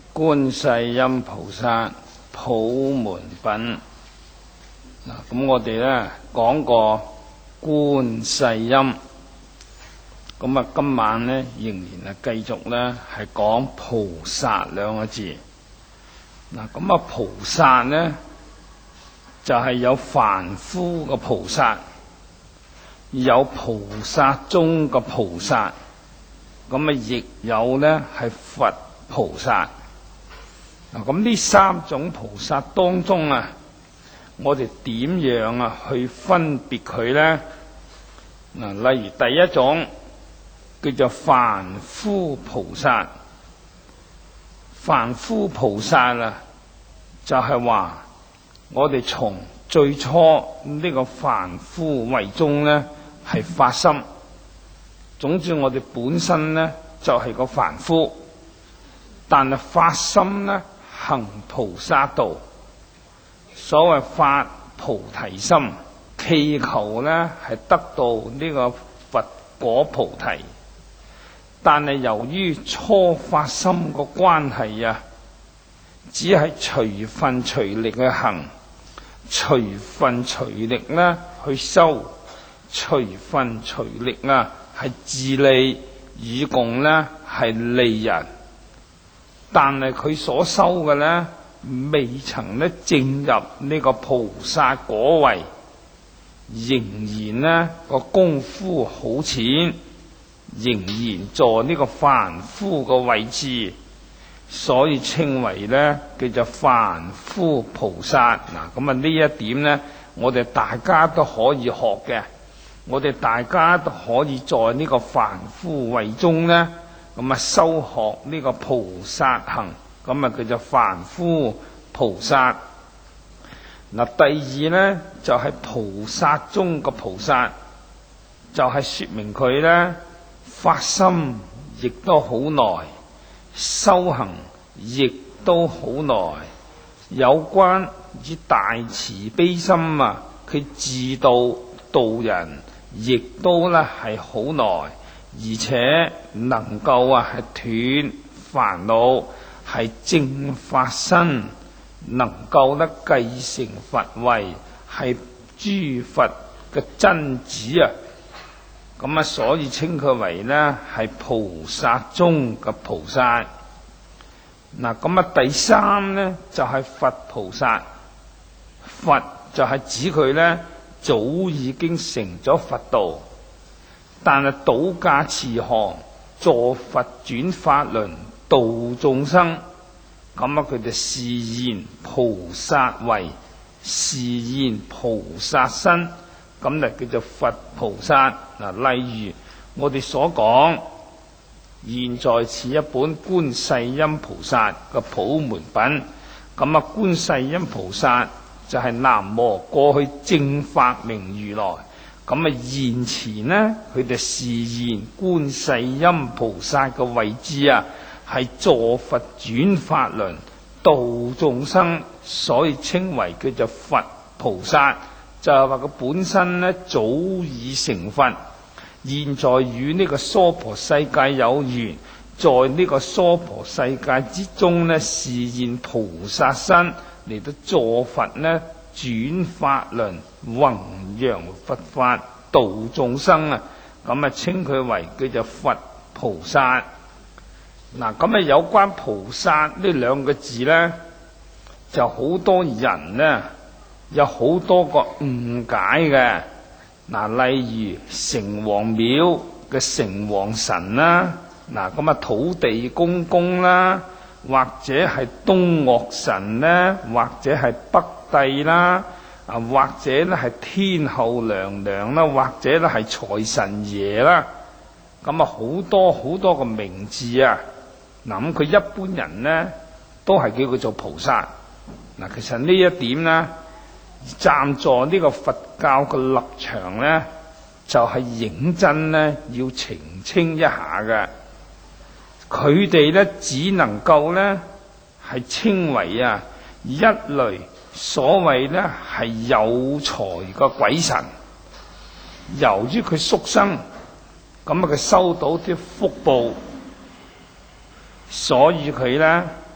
觀世音菩薩普門品。咁我哋呢講過觀世音，咁今晚呢仍然繼續呢係講菩薩兩個字。咁菩薩呢就係有凡夫嘅菩薩，有菩薩中嘅菩薩，亦有呢係佛菩薩。咁呢三種菩薩當中我哋點樣去分別佢呢？例如第一種叫做凡夫菩薩。凡夫菩薩就係話我哋從最初呢個凡夫為中呢係發心。總之我哋本身呢就係個凡夫，但係發心呢行菩薩道，所謂發菩提心，祈求呢係得到呢個佛果菩提。但係由於初發心個關係只係隨分隨力去行，隨分隨力呢去修，隨分隨力係自利以共呢係利人。但係佢所修嘅呢，未曾呢證入呢個菩薩果位，仍然呢個功夫好淺，仍然在呢個凡夫嘅位置，所以稱為呢叫做凡夫菩薩。咁呢一點呢，我哋大家都可以學嘅，我哋大家都可以在呢個凡夫位中呢修學呢個菩薩行，叫做凡夫菩薩。第二呢，就係菩薩中嘅菩薩，就係說明佢呢發心亦都好耐，修行亦都好耐。有關以大慈悲心佢自度度人，亦都呢係好耐。而且能夠係斷煩惱，係正法身，能夠呢繼承佛位，係諸佛嘅真子所以稱佢為呢係菩薩中嘅菩薩。第三呢就係佛菩薩。佛就係指佢呢早已經成咗佛道，但係倒駕慈航，助佛轉法輪，度眾生。佢就示現菩薩位，示現菩薩身，就叫做佛菩薩。例如我哋所講，現在似一本觀世音菩薩嘅普門品。觀世音菩薩就係南無過去正法明如來。現前呢，佢哋示現觀世音菩薩嘅位置係助佛轉法輪，度眾生，所以稱為叫做佛菩薩。就係話佢本身呢早已成佛，現在與呢個娑婆世界有緣，在呢個娑婆世界之中呢示現菩薩身，嚟到助佛呢轉法輪，弘揚佛法，度眾生稱佢為叫做佛菩薩。有關菩薩呢兩個字呢，就好多人呢有好多個誤解嘅。例如城隍廟嘅城隍神啦，土地公公啦，或者係東嶽神啦，或者係北帝啦，或者咧係天后娘娘啦，或者咧係財神爺啦。好多好多個名字佢一般人呢都係叫佢做菩薩。其實呢一點呢，站在呢個佛教嘅立場呢，就係認真呢要澄清一下嘅。佢哋呢只能夠呢係稱為一類所謂呢係有財嘅鬼神。由於佢宿生，佢收到啲福報，所以佢呢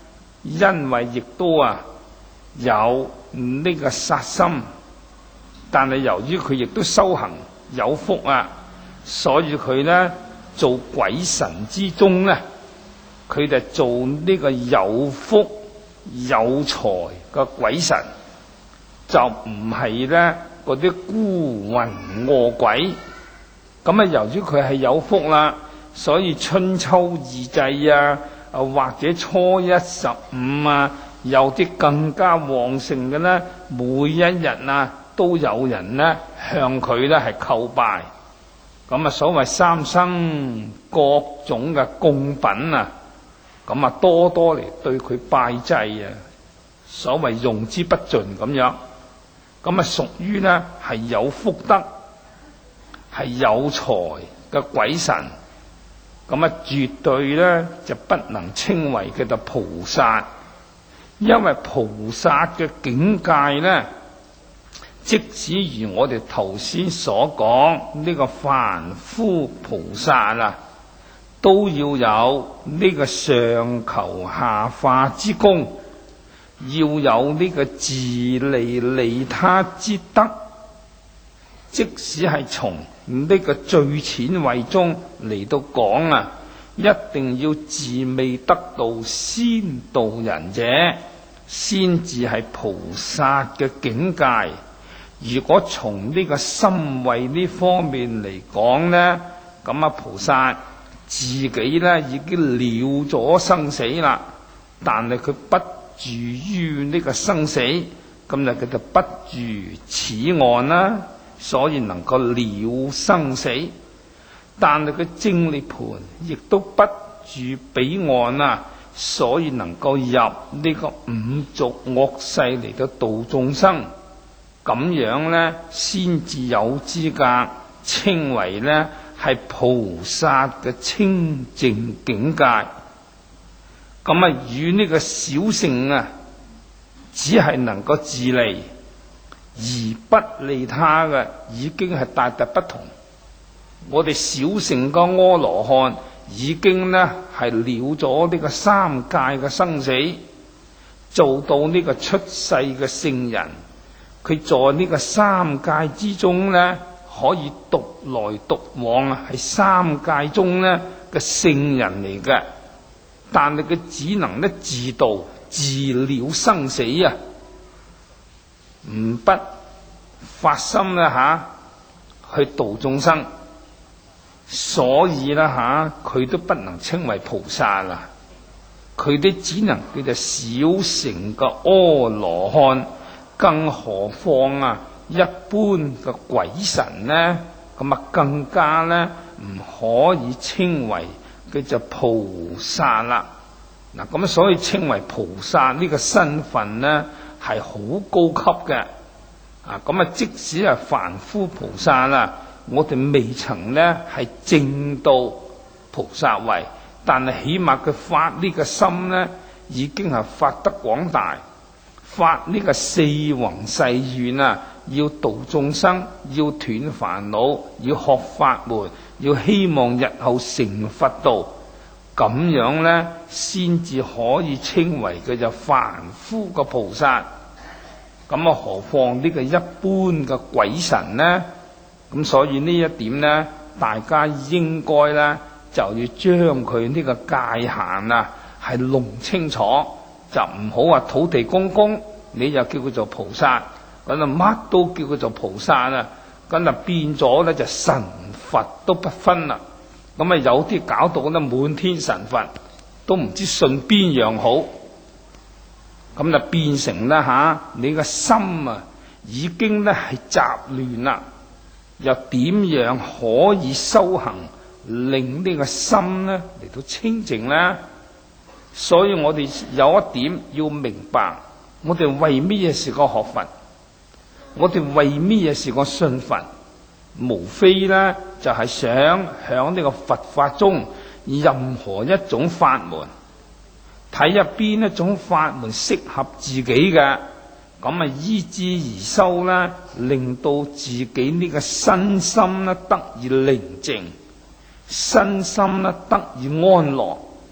因為亦都有呢個殺心，但係由於佢亦都修行有福所以佢呢做鬼神之中呢，佢就做呢個有福有財嘅鬼神，就唔係呢嗰啲孤魂餓鬼。咁由於佢係有福啦，所以春秋二祭或者初一十五有啲更加旺盛嘅呢，每一日都有人呢向佢呢係叩拜。咁所謂三生各種嘅供品咁多多嚟對佢拜祭所謂用之不盡咁樣。咁屬於呢係有福德係有財嘅鬼神。咁絕對呢就不能稱為叫做菩薩，因為菩薩嘅境界呢，即使如我哋頭先所講呢個凡夫菩薩都要有呢個上求下化之功，要有呢個自利利他之德。即使係從呢個最淺位中嚟到講一定要自未得道先度人者，先至係菩薩嘅境界。如果從呢個心慧呢方面嚟講呢，咁菩薩自己呢已經了咗生死啦，但係佢不住於呢個生死，咁就叫做不住此岸啦。所以能夠了生死，但係佢正涅槃亦都不住彼岸所以能夠入呢個五濁惡世嚟到度眾生，咁樣呢先至有資格稱為呢係菩薩嘅清淨境界。咁與呢個小乘只係能夠自利而不利他嘅，已經係大大不同。我哋小乘個阿羅漢已經呢係了咗呢個三界嘅生死，做到呢個出世嘅聖人。佢在呢個三界之中呢，可以獨來獨往係三界中呢嘅聖人嚟嘅。但係佢只能呢自度自了生死唔不發心去度眾生，所以佢都不能稱為菩薩啦。佢哋只能叫做小乘嘅阿羅漢，更何況一般嘅鬼神呢？咁更加呢唔可以稱為叫做菩薩啦。嗱，咁所以稱為菩薩呢個身份呢係好高級嘅。咁即使係凡夫菩薩我哋未曾呢係證到菩薩位，但係起碼佢發呢個心呢已經係發得廣大，發呢個四弘誓願要度眾生，要斷煩惱，要學法門，要希望日後成佛道，咁樣呢先至可以稱為佢就凡夫嘅菩薩。咁何況呢個一般嘅鬼神呢？咁所以呢一點呢，大家應該呢就要將佢呢個界限係弄清楚，就唔好話土地公公你就叫佢做菩薩，咁乜都叫佢做菩薩咁變咗呢就神佛都不分啦。咁有啲搞到呢滿天神佛，都唔知信邊樣好。咁就變成你個心已經呢係雜亂啦，又點樣可以修行令呢個心呢嚟到清淨呢？所以我哋有一點要明白，我哋為乜嘢是個學佛？我哋為乜嘢是個信佛？無非呢就係想響呢個佛法中任何一種法門，睇入邊一種法門適合自己嘅，咁依之而修啦，令到自己呢個身心得以寧靜，身心得以安樂。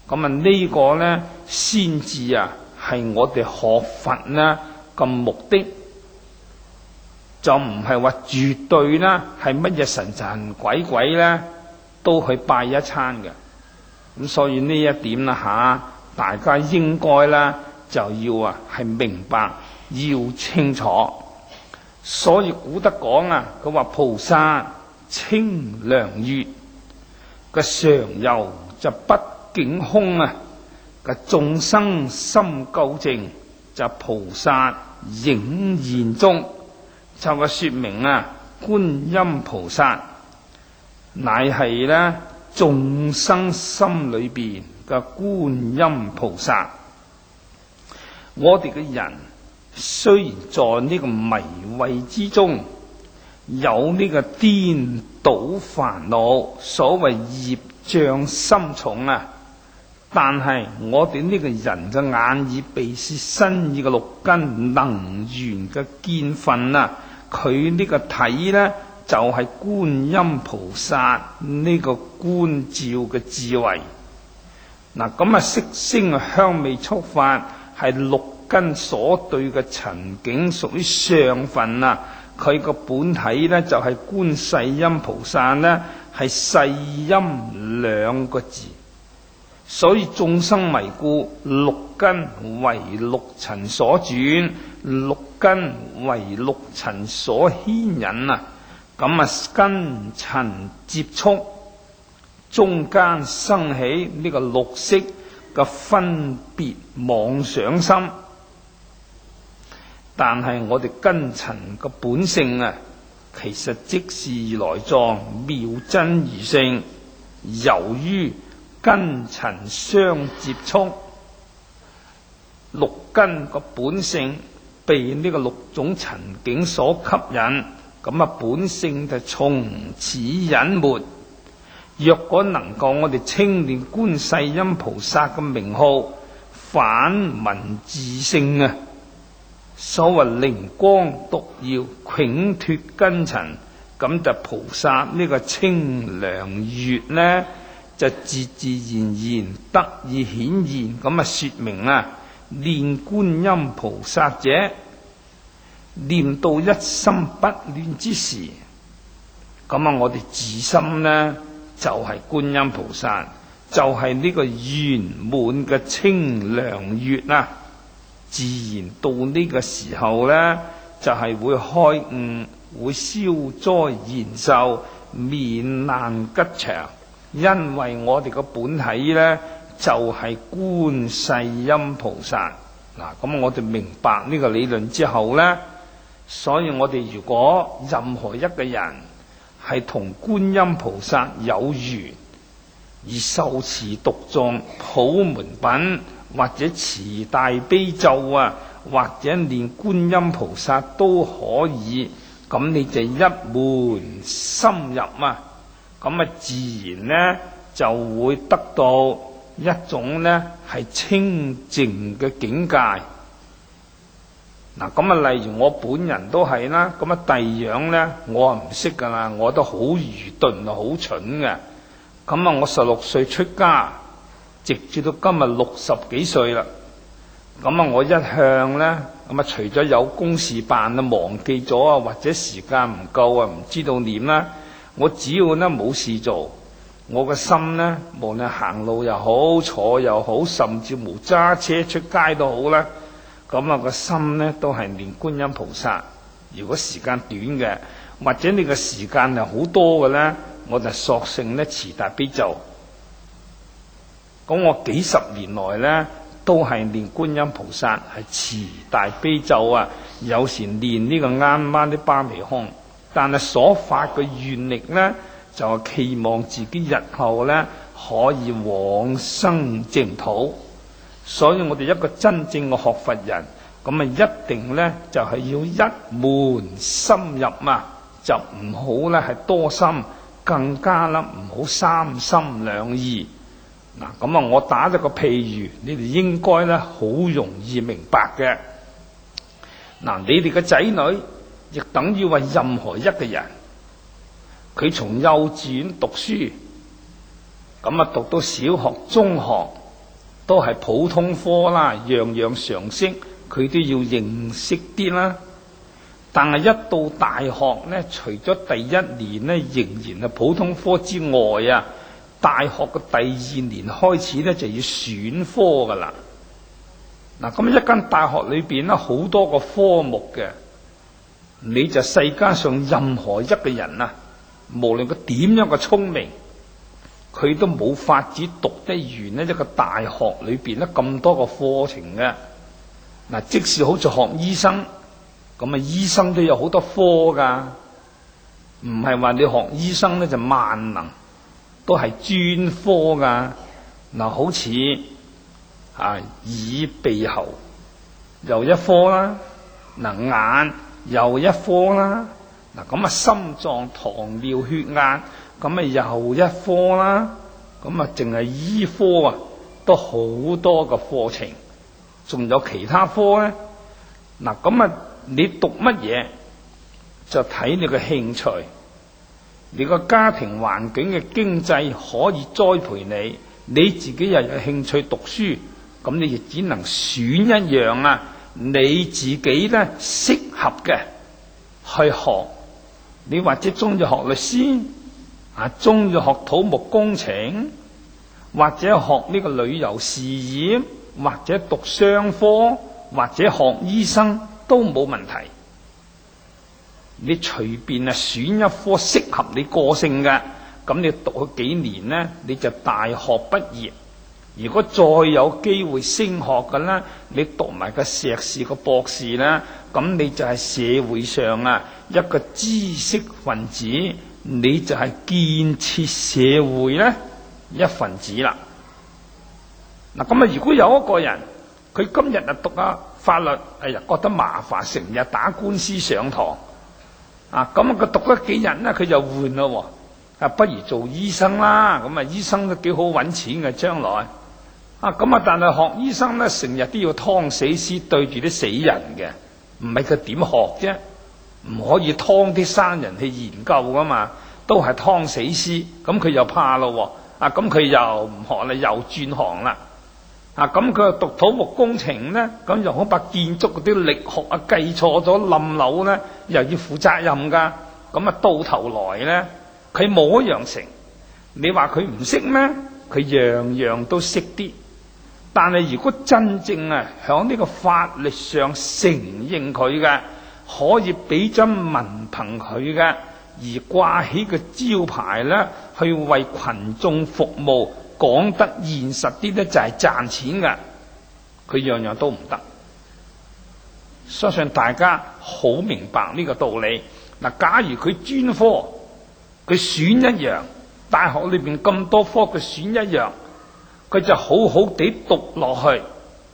咁啊呢個呢，先至啊係我哋學佛呢個目的，就唔係話絕對啦，係乜嘢神神鬼鬼呢都去拜一餐嘅。咁所以呢一點啦大家應該啦就要啊係明白，要清楚。所以古德講啊，佢話菩薩清涼月，個常遊就不境空啊，個眾生心究淨，就菩薩影現中，就個說明啊，觀音菩薩乃係呢眾生心裏邊嘅觀音菩薩。我哋嘅人雖然在呢個迷慧之中，有呢個顛倒煩惱，所謂業障深重啊，但係我哋呢個人嘅眼耳鼻舌身意嘅六根能緣嘅見分啊，佢呢個體呢，就係觀音菩薩呢個觀照嘅智慧。嗱，咁啊色聲香味觸法係六根所對嘅塵境，屬於上分啊。佢個本體呢，就係觀世音菩薩呢，係世音兩個字。所以眾生迷故，六根為六塵所轉，六根為六塵所牽引啊。咁啊根塵接觸，中間生起呢個六識嘅分別妄想心。但係我哋根塵嘅本性啊，其實即是如來藏妙真如性。由於根塵相接觸，六根個本性被呢個六種塵境所吸引，咁啊本性就從此隱沒。若果能夠我哋稱念觀世音菩薩嘅名號，反聞自性啊，所謂靈光獨耀，永脫根塵，咁就菩薩呢個清涼月呢，就自自然然得以顯現。咁啊說明啊，念觀音菩薩者，念到一心不亂之時，咁啊我哋自心呢，就係觀音菩薩，就係呢個圓滿嘅清涼月啊。自然到呢個時候呢，就係會開悟，會消災延壽，免難吉祥。因為我哋個本體呢，就係觀世音菩薩。嗱，咁我哋明白呢個理論之後呢，所以我哋如果任何一個人係同觀音菩薩有緣，而受持讀誦普門品，或者持大悲咒啊，或者念觀音菩薩都可以，咁你就一門深入啊，咁啊自然呢就會得到一種呢係清淨嘅境界。嗱，咁啊例如我本人都係啦，咁啊第二樣呢我啊唔識噶啦，我都好愚鈍啊，好蠢嘅。咁啊我16歲出家，直至到今日60幾歲啦。咁啊我一向呢，咁啊除咗有公事辦啊，忘記咗啊，或者時間唔夠啊，唔知道念啦，我只要呢冇事做，我個心呢，無論行路又好，坐又好，甚至乎揸車出街都好啦，咁啊個心呢都係念觀音菩薩。如果時間短嘅，或者你個時間係好多嘅呢，我就索性呢持大悲咒。咁我幾十年來呢，都係念觀音菩薩，係持大悲咒啊。有時念呢個啱啱啲巴彌空，但係所發嘅願力呢，就係期望自己日後呢可以往生淨土。所以我哋一個真正嘅學佛人，咁啊一定呢就係要一門深入啊，就唔好呢係多心，更加啦唔好三心兩意。嗱，咁啊我打咗個譬喻，你哋應該咧好容易明白嘅。嗱，你哋嘅仔女亦等於話任何一個人，佢從幼稚園讀書，咁啊讀到小學、中學， 都係普通科啦，樣樣常識佢都要認識啲啦。但係一到大學呢，除咗第一年呢仍然係普通科之外啊，大學嘅第二年開始呢就要選科噶啦。嗱，咁一間大學裏邊呢好多個科目嘅，你就世界上任何一個人啊，無論佢點樣嘅聰明，佢都冇法子讀得完呢一個大學裏邊呢咁多個課程嘅。嗱，即使好似學醫生，咁啊醫生都有好多科噶，唔係話你學醫生呢就萬能，都係專科噶。嗱，好似耳鼻喉又一科啦，眼又一科啦，嗱咁啊心臟糖尿血壓咁啊又一科啦，咁啊淨係醫科啊都好多個課程，仲有其他科咧。嗱咁啊你讀乜嘢就睇你嘅興趣，你個家庭環境嘅經濟可以栽培你，你自己又有興趣讀書，咁你亦只能選一樣啊你自己咧適合嘅去學。你或者中意學律師啊，中意學土木工程，或者學呢個旅遊事業，或者讀商科，或者學醫生都冇問題。你隨便啊選一科適合你個性嘅，咁你讀咗幾年呢，你就大學畢業。如果再有機會升學嘅啦，你讀埋個碩士個博士啦，咁你就係社會上啊一個知識分子，你就係建設社會咧一份子啦。嗱，咁啊如果有一個人佢今日啊讀啊法律，哎呀覺得麻煩，成日打官司上堂啊，咁啊佢讀咗幾日咧佢就換咯，啊不如做醫生啦，咁啊醫生都幾好揾錢嘅將來。啊咁啊！但係學醫生咧，成日都要劏死屍對住啲死人嘅，唔係佢點學啫？唔可以劏啲生人去研究噶嘛，都係劏死屍。咁佢又怕咯，啊咁佢又唔學啦，又轉行啦。啊咁佢又讀土木工程咧，咁又好怕建築嗰啲力學啊計錯咗冧樓咧，又要負責任噶。咁啊到頭來咧，佢冇一樣成。你話佢唔識咩？佢樣樣都識啲。但係如果真正啊響呢個法律上承認佢嘅，可以俾張文憑佢嘅，而掛起個招牌咧，去為群眾服務，講得現實啲咧就係賺錢嘅，佢樣樣都唔得。相信大家好明白呢個道理。嗱，假如佢專科，佢選一樣，大學裏邊咁多科，佢選一樣，佢就好好地讀落去，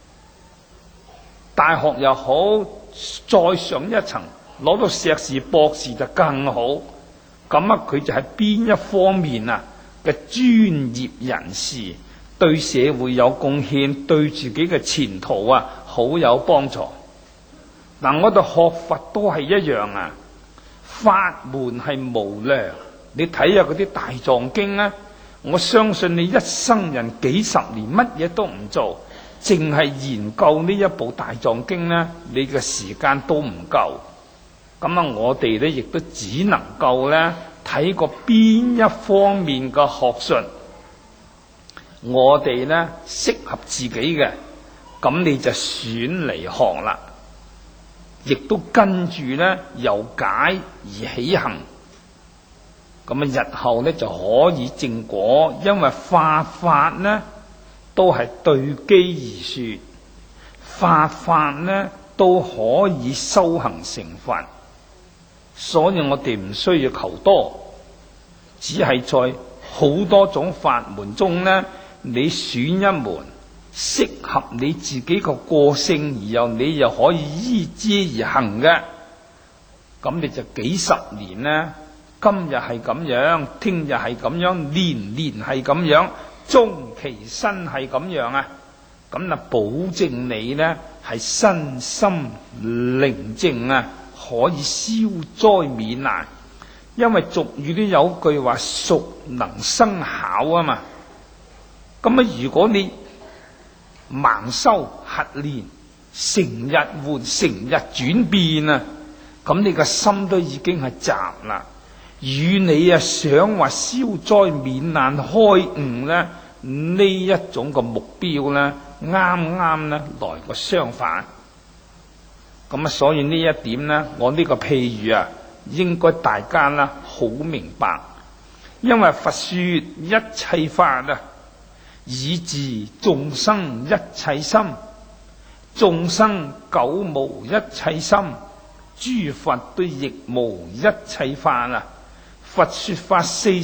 大學又好，再上一層攞到碩士博士就更好。咁啊佢就係邊一方面啊嘅專業人士，對社會有貢獻，對自己嘅前途啊好有幫助。嗱，我哋學佛都係一樣啊，法門係無量。你睇下嗰啲大藏經啊，我相信你一生人幾十年乜嘢都唔做，淨係研究呢一部大藏經呢，你嘅時間都唔夠。咁啊，我哋呢亦都只能夠呢睇過邊一方面嘅學術，我哋呢適合自己嘅，咁你就選嚟學啦。亦都跟住呢由解而起行，咁啊日後呢就可以正果。因為法呢都係對機而說，法呢都可以修行成佛，所以我哋唔需要求多，只係在好多種法門中呢，你選一門適合你自己個個性，而又你又可以依之而行嘅，咁你就幾十年呢，今日係咁樣，聽日係咁樣，年年係咁樣，終其身係咁樣啊，咁啊保證你呢係身心寧靜啊，可以消災免難。因為俗語都有句話，熟能生巧啊嘛。咁啊如果你盲修核練，成日換，成日轉變啊！咁你個心都已經係雜啦。與你想話消災免難開悟咧，呢一種個目標咧，啱啱咧來個相反。咁所以呢一點咧，我呢個譬喻應該大家啦好明白。因為佛說一切法以治眾生一切心，眾生久無一切心，諸佛都亦無一切法佛說法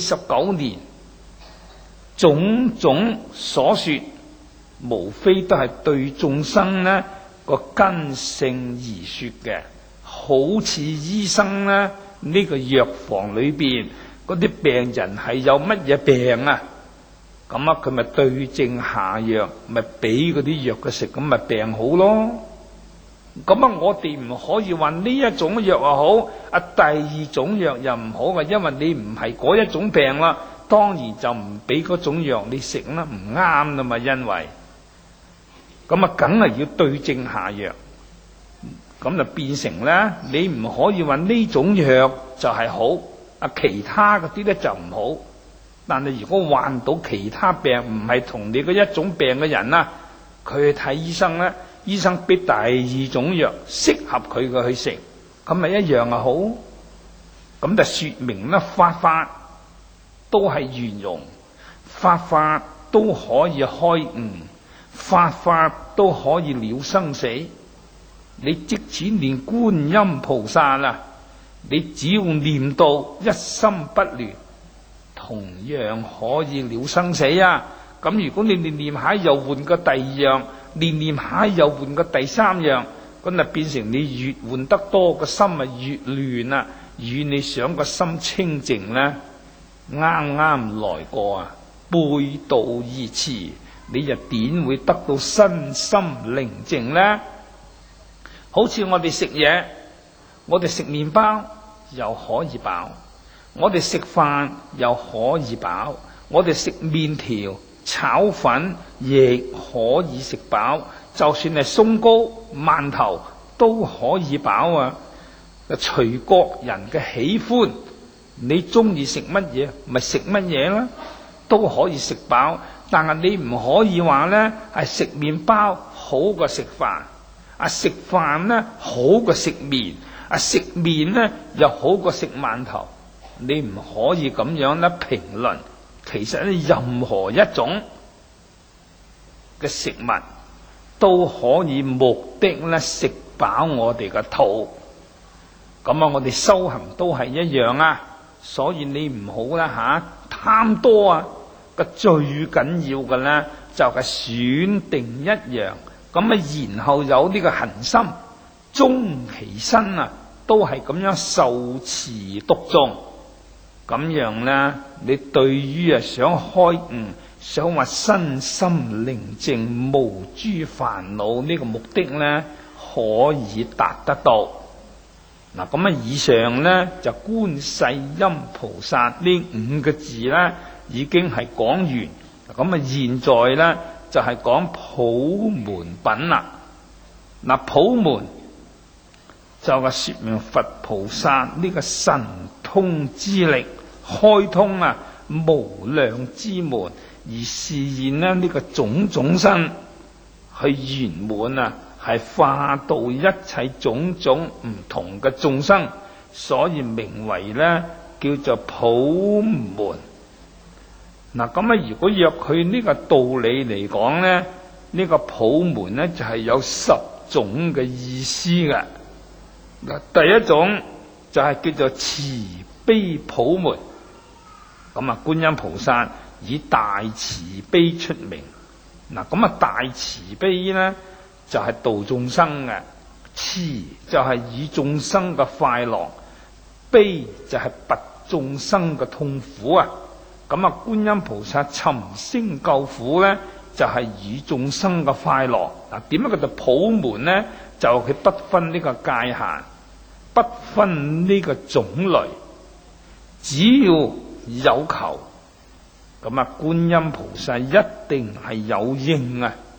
49年，種種所說，無非都係對眾生呢個根性而說嘅。好似醫生呢個藥房裏邊嗰啲病人係有乜嘢病咁佢咪對症下藥，咪俾嗰啲藥佢食，咁咪病好咯。咁我哋唔可以話呢一種藥好，第二種藥又唔好嘅，因為你唔係嗰一種病啦，當然就唔俾嗰種藥你食啦，唔啱啦嘛。因為咁梗係要對症下藥，咁就變成咧，你唔可以話呢種藥就係好，其他嗰啲咧就唔好。但係如果患到其他病唔係同你嗰一種病嘅人佢去睇醫生咧，醫生俾第二種藥適合佢嘅去食，咁咪一樣好。咁就說明咧，法都係圓融，法都可以開悟，法都可以了生死。你即使念觀音菩薩你只要念到一心不亂，同樣可以了生死咁如果你念下又換個第二樣，念下又換個第三樣，咁就變成你越換得多，個心越亂與你想個心清淨呢，啱啱來過背道而馳，你就點會得到身心寧靜呢？好似我哋食嘢，我哋食麵包又可以飽，我哋食飯又可以飽，我哋食麵條炒粉亦可以食飽，就算係鬆糕饅頭都可以飽隨各人嘅喜歡，你中意食乜嘢咪食乜嘢啦，都可以食飽。但係你唔可以話呢係食麵包好過食飯，食飯呢好過食麵，食麵呢又好過食饅頭。你唔可以咁樣咧評論。其實任何一種嘅食物都可以目的咧食飽我哋嘅肚。咁我哋修行都係一樣所以你唔好貪多個最緊要嘅咧就係選定一樣，咁然後有呢個恒心，終其身都係咁樣受持讀誦。咁樣呢，你對於想開悟，想話身心寧靜無諸煩惱呢個目的呢，可以達得到。咁以上呢，就觀世音菩薩呢5個字呢已經係講完。咁現在呢，就係講普門品啦。普門就係說明佛菩薩呢個神通之力，開通無量之門，而示現呢個種種身去圓滿係化度一切種種唔同嘅眾生，所以名為呢叫做普門。如果約佢呢個道理嚟講呢，呢個普門呢就係有10種嘅意思嘅。第一種就係叫做慈悲普門。觀音菩薩以大慈悲出名。大慈悲呢就係度眾生嘅，慈就係以眾生嘅快樂，悲就係拔眾生嘅痛苦觀音菩薩尋聲救苦呢就係以眾生嘅快樂。點解叫做普門呢？就佢不分呢個界限，不分呢個種類，只要有求，觀音菩薩一定係有應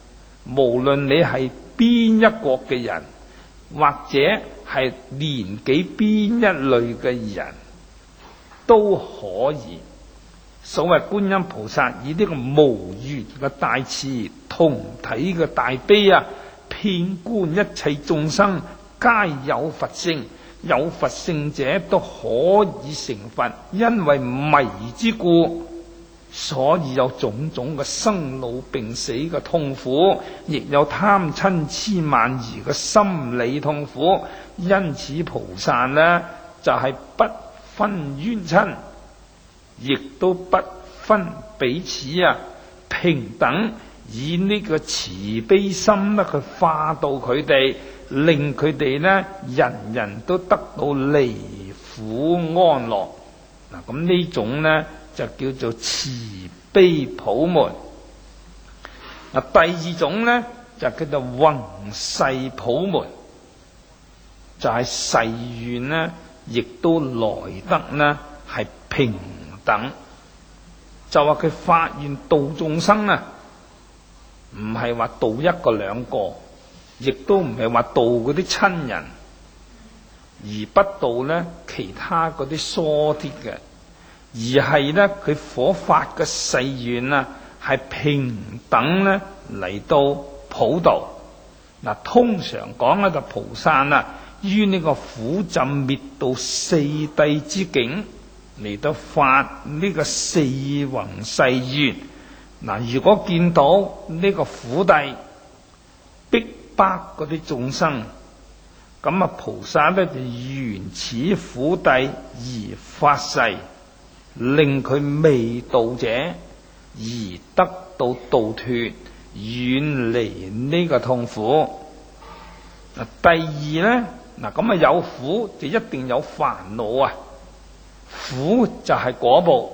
無論你係邊一國嘅人，或者係年紀邊一類嘅人，都可以。所謂觀音菩薩以呢個無緣嘅大慈同體嘅大悲啊，遍觀一切眾生，皆有佛性，有佛性者都可以成佛。因為迷之故，所以有種種嘅生老病死嘅痛苦，亦有貪嗔痴慢疑嘅心理痛苦。因此菩薩呢，就係不分冤親，亦都不分彼此啊，平等以呢個慈悲心呢去化導佢哋，令佢哋呢人人都得到離苦安樂。嗱，咁呢種呢就叫做慈悲普門。嗱，第二種呢就叫做宏誓普門，就係誓願呢亦都來得呢係平等。就話佢發願度眾生啊，唔係話度一個兩個，亦都唔係話度嗰啲親人，而不度呢其他嗰啲疏啲嘅，而係呢佢所發嘅誓願啊，係平等呢嚟到普度。嗱，通常講咧就菩薩啊，於呢個苦浸滅道四諦之境嚟到發呢個四宏誓願。嗱，如果見到呢個苦諦逼迫嗰啲眾生，咁啊菩薩咧就緣此苦諦而發誓，令佢未度者而得到度脫，遠離呢個痛苦。嗱，第二咧，嗱咁啊有苦就一定有煩惱啊。苦就係果報，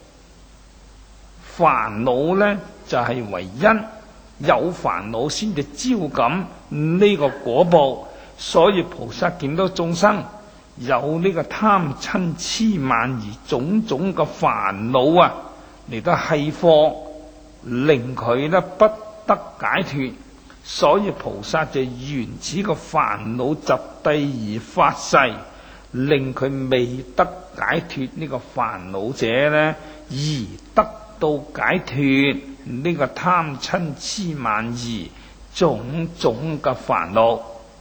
煩惱呢就係為因，有煩惱先至招感呢個果報。所以菩薩見到眾生有呢個貪嗔痴慢疑種種嘅煩惱啊，嚟到繫惑，令佢呢不得解脫。所以菩薩就緣此個煩惱集諦而發誓，令佢未得解脫呢個煩惱者呢，而得到解脫呢個貪嗔痴慢疑種種嘅煩惱。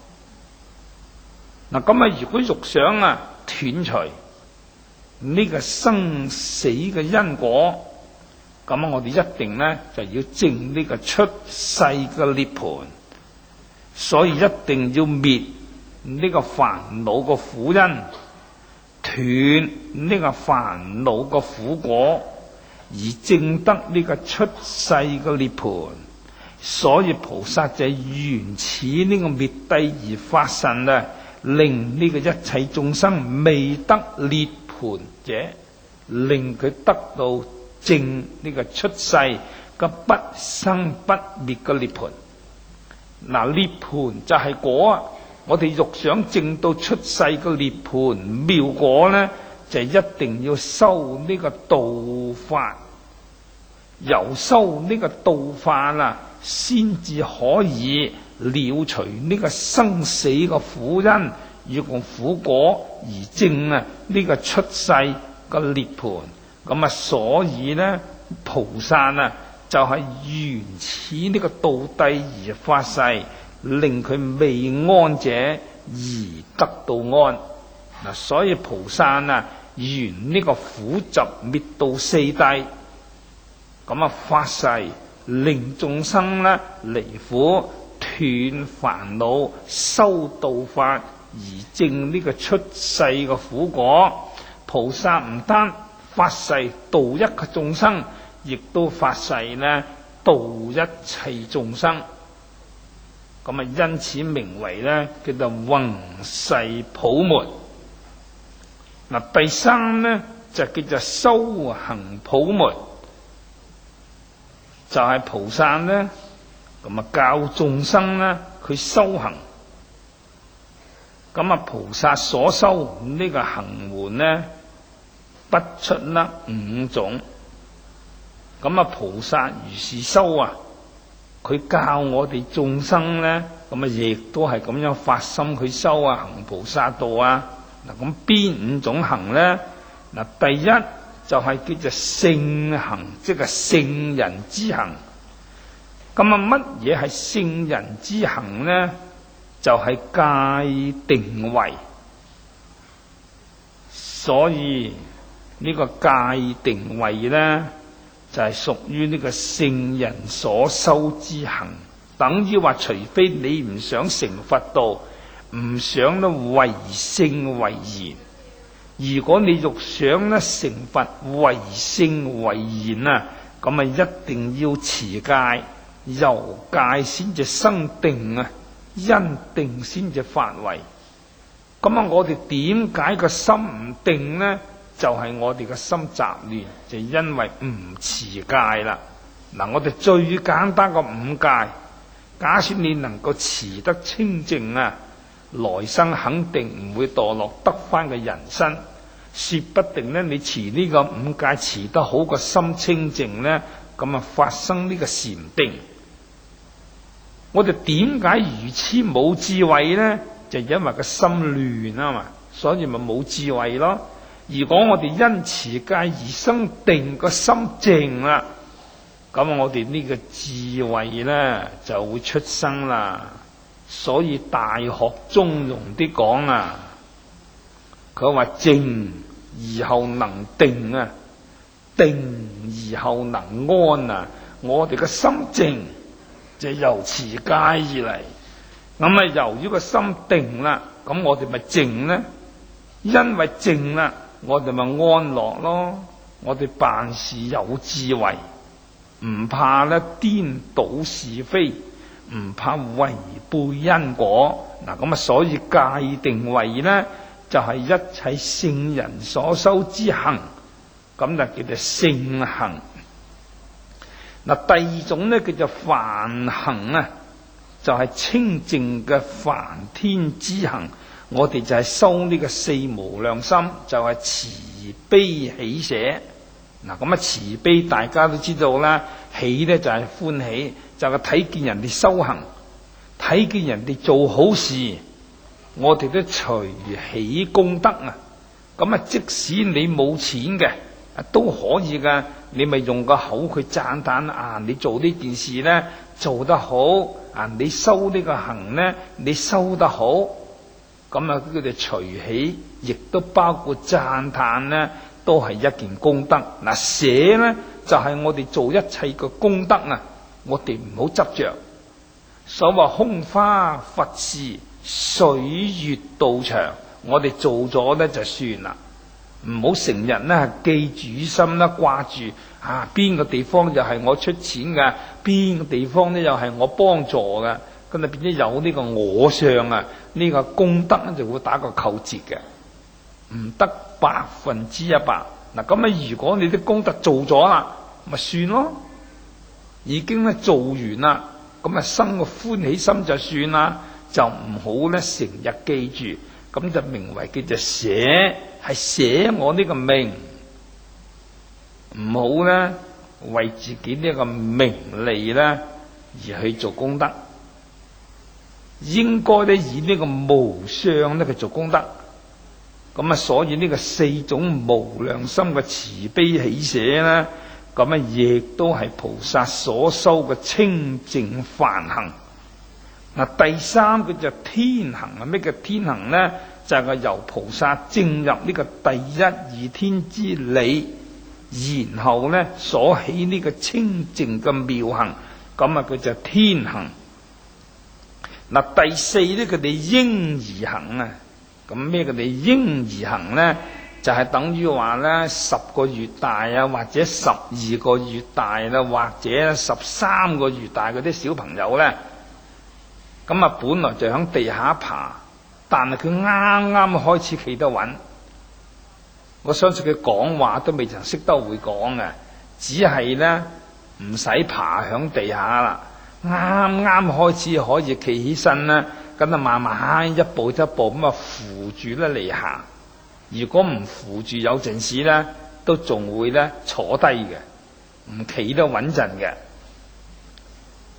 嗱，咁啊，如果欲想啊斷除呢個生死嘅因果，咁我哋一定呢就要證呢個出世嘅涅槃，所以一定要滅呢個煩惱個苦因，斷呢個煩惱個苦果，而證得呢個出世嘅涅槃。所以菩薩就緣此呢個滅諦而發誓啊，令呢個一切眾生未得涅槃者，令佢得到證呢個出世嘅不生不滅嘅涅槃。嗱，涅槃就係果啊！我哋欲想證到出世嘅涅槃妙果呢，就一定要修呢個道法，由修呢個道法啊，先至可以了除呢個生死嘅苦因，用苦果而證啊呢個出世嘅涅槃。咁啊，所以呢，菩薩啊，就係緣此呢個道諦而發誓，令佢未安者而得到安。嗱，所以菩薩啊，緣呢個苦集滅道四諦，咁啊發誓，令眾生呢離苦斷煩惱，修道法而證呢個出世嘅苦果。菩薩唔單發誓度一個眾生，亦都發誓呢度一切眾生。咁啊，因此名為呢叫做宏誓普門。嗱，第三呢就叫做修行普門，就係菩薩呢咁啊教眾生呢佢修行。咁啊，菩薩所修呢個行門呢，不出呢五種。咁啊，菩薩如是修啊， 佢教我哋眾生咧，咁啊亦都係咁樣發心去修啊，行菩薩道啊。嗱，咁邊五種行咧？嗱，第一就係叫做聖行，即係聖人之行。咁啊，乜嘢係聖人之行咧？就係戒定慧。所以呢個戒定慧咧，就係屬於呢個聖人所修之行。等於話，除非你唔想成佛道，唔想咧為聖為賢。如果你欲想咧成佛為聖為賢啊，咁啊一定要持戒，由戒先至生定啊，因定先至發慧。咁啊，我哋點解個心唔定呢？就係我哋個心雜亂，就因為唔持戒啦。嗱，我哋最簡單個五戒，假設你能夠持得清淨啊，來生肯定唔會墮落得翻嘅人生。說不定呢，你持呢個五戒持得好，個心清淨呢，咁啊發生呢個禪定。我哋點解愚痴冇智慧呢？就因為個心亂啊嘛，所以咪冇智慧咯。如果我哋因持戒而生定，個心靜啦，咁我哋呢個智慧呢就會出生啦。所以大學中庸啲講啊，佢話靜而後能定啊，定而後能安啊。我哋個心靜就由持戒而嚟，咁啊由於個心定啦，咁我哋咪靜呢？因為靜啦，我哋咪安樂咯。我哋辦事有智慧，唔怕咧顛倒是非，唔怕違背因果。嗱，咁啊所以戒定慧呢，就係一切聖人所修之行，咁就叫做聖行。嗱，第二種呢，叫做梵行啊，就係清淨嘅梵天之行。我哋就係修呢個四無量心，就係慈悲喜捨。嗱，咁啊慈悲大家都知道啦，喜呢就係歡喜，就係睇見人哋修行，睇見人哋做好事，我哋都隨喜功德啊。咁啊，即使你冇錢嘅，都可以噶，你咪用個口去讚嘆啊！你做呢件事呢，做得好啊！你修呢個行呢，你修得好，咁啊佢哋隨喜，亦都包括讚嘆呢，都係一件功德。嗱，捨呢就係我哋做一切嘅功德啊！我哋唔好執着。所謂空花佛事，水月道場，我哋做咗呢就算啦。唔好成日呢記住心啦，掛住啊邊個地方又係我出錢㗎，邊個地方呢又係我幫助㗎，咁啊變咗有呢個我相啊，呢個功德呢就會打個扣折嘅，唔得100%。嗱，咁啊如果你啲功德做咗啦，咪算咯，已經咧做完啦，咁啊生個歡喜心就算啦，就唔好咧成日記住。咁就名為叫做捨，係捨我呢個命，唔好咧為自己呢個名利咧而去做功德，應該咧以呢個無相咧去做功德。咁啊，所以呢個四種無量心嘅慈悲喜捨咧，咁啊亦都係菩薩所修嘅清淨梵行。嗱，第三個就天行啊！咩叫天行呢？就係由菩薩證入呢個第一義天之理，然後呢所起呢個清淨嘅妙行，咁啊佢就天行。嗱，第四呢，佢哋嬰兒行啊！咁咩佢哋嬰兒行呢？就係等於話呢10個月大啊，或者12個月大啦，或者13個月大嗰啲小朋友呢。咁啊，本來就喺地下爬，但係佢啱啱開始企得穩。我相信佢講話都未曾識得會講嘅，只係咧唔使爬喺地下啦，啱啱開始可以企起身啦，咁啊慢慢一步一步咁啊扶住咧嚟行。如果唔扶住，有陣時咧都仲會咧坐低嘅，唔企得穩陣嘅。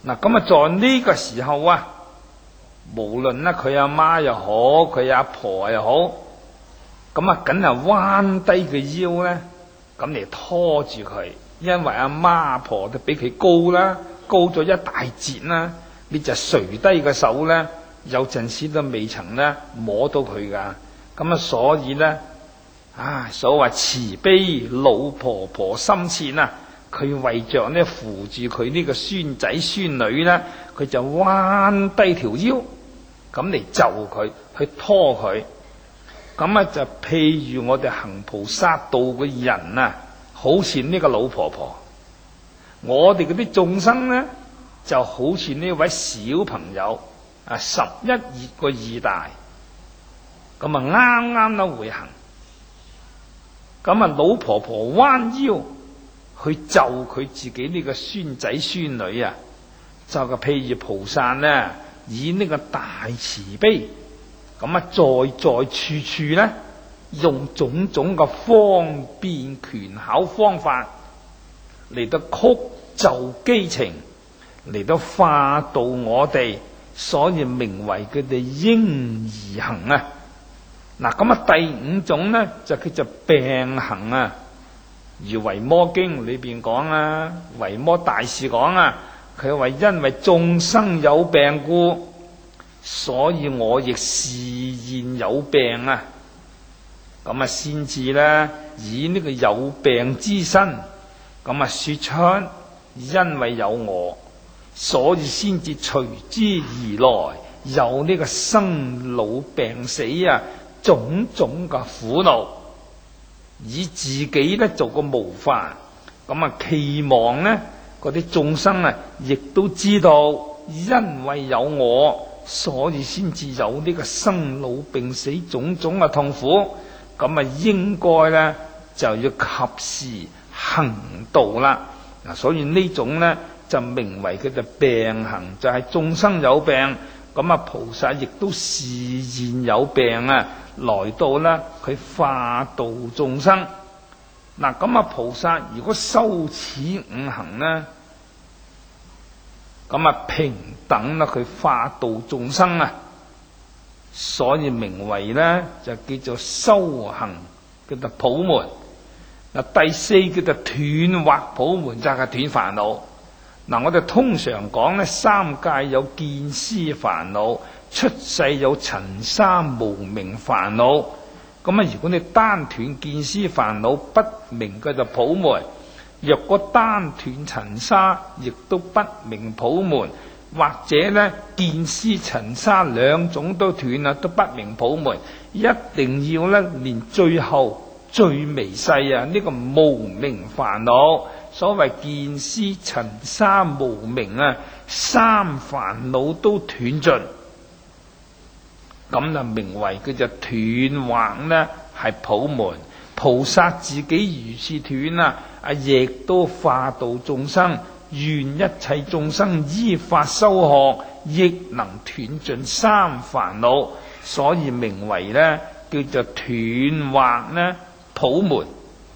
嗱，咁啊，在呢個時候啊，無論咧佢阿媽又好，佢阿婆又好，咁啊，梗係彎低個腰咧，咁嚟拖住佢，因為阿媽阿婆都比佢高啦，高咗一大截啦，你就垂低個手咧，有陣時都未曾咧摸到佢噶，咁啊，所以咧，所謂慈悲老婆婆心切啊！佢為着咧扶住佢呢個孫仔孫女咧，佢就彎低條腰，咁嚟就佢，去拖佢。咁啊就譬如我哋行菩薩道嘅人啊，好似呢個老婆婆，我哋嗰啲眾生咧，就好似呢位小朋友，11、12個二大，咁啊啱啱都會行。咁啊老婆婆彎腰去就佢自己呢個孫仔孫女啊，就個譬如菩薩呢，以呢個大慈悲，咁啊在處處呢，用種種嘅方便權巧方法嚟到曲就機情，嚟到化導我哋，所以名為佢哋嬰兒行啊。嗱，咁啊第五種呢，就叫做病行啊。如《維摩經》裏邊講啊，維摩大士講啊，佢話因為眾生有病故，所以我亦示現有病啊。咁啊先至咧以呢個有病之身，咁啊說出因為有我，所以先至隨之而來，有呢個生老病死啊，種種嘅苦惱。以自己咧做個模範，咁啊期望咧嗰啲眾生啊，亦都知道因為有我，所以先至有呢個生老病死種種嘅痛苦，咁啊應該咧就要及時行道啦。嗱，所以呢種咧就名為佢嘅病行，就係眾生有病，咁啊菩薩亦都示現有病啊。來到咧，佢化度眾生。嗱，咁啊，菩薩如果修此五行呢，咁啊平等啦，佢化度眾生啊，所以名為咧就叫做修行，叫做普門。嗱，第四叫做斷惑普門，就係斷煩惱。嗱，我哋通常講咧，三界有見思煩惱。出世有塵沙無明煩惱，咁啊！如果你單斷見思煩惱，不明嘅就普門；若果單斷塵沙，亦都不明普門；或者咧見思塵沙兩種都斷啊，都不明普門。一定要咧連最後最微細啊，呢個無明煩惱，所謂見思塵沙無明啊，三煩惱都斷盡。咁就名為佢就斷惑呢係普門，菩薩自己如是斷啊，亦都化度眾生，願一切眾生依法修學，亦能斷盡三煩惱，所以名為呢叫做斷惑呢普門。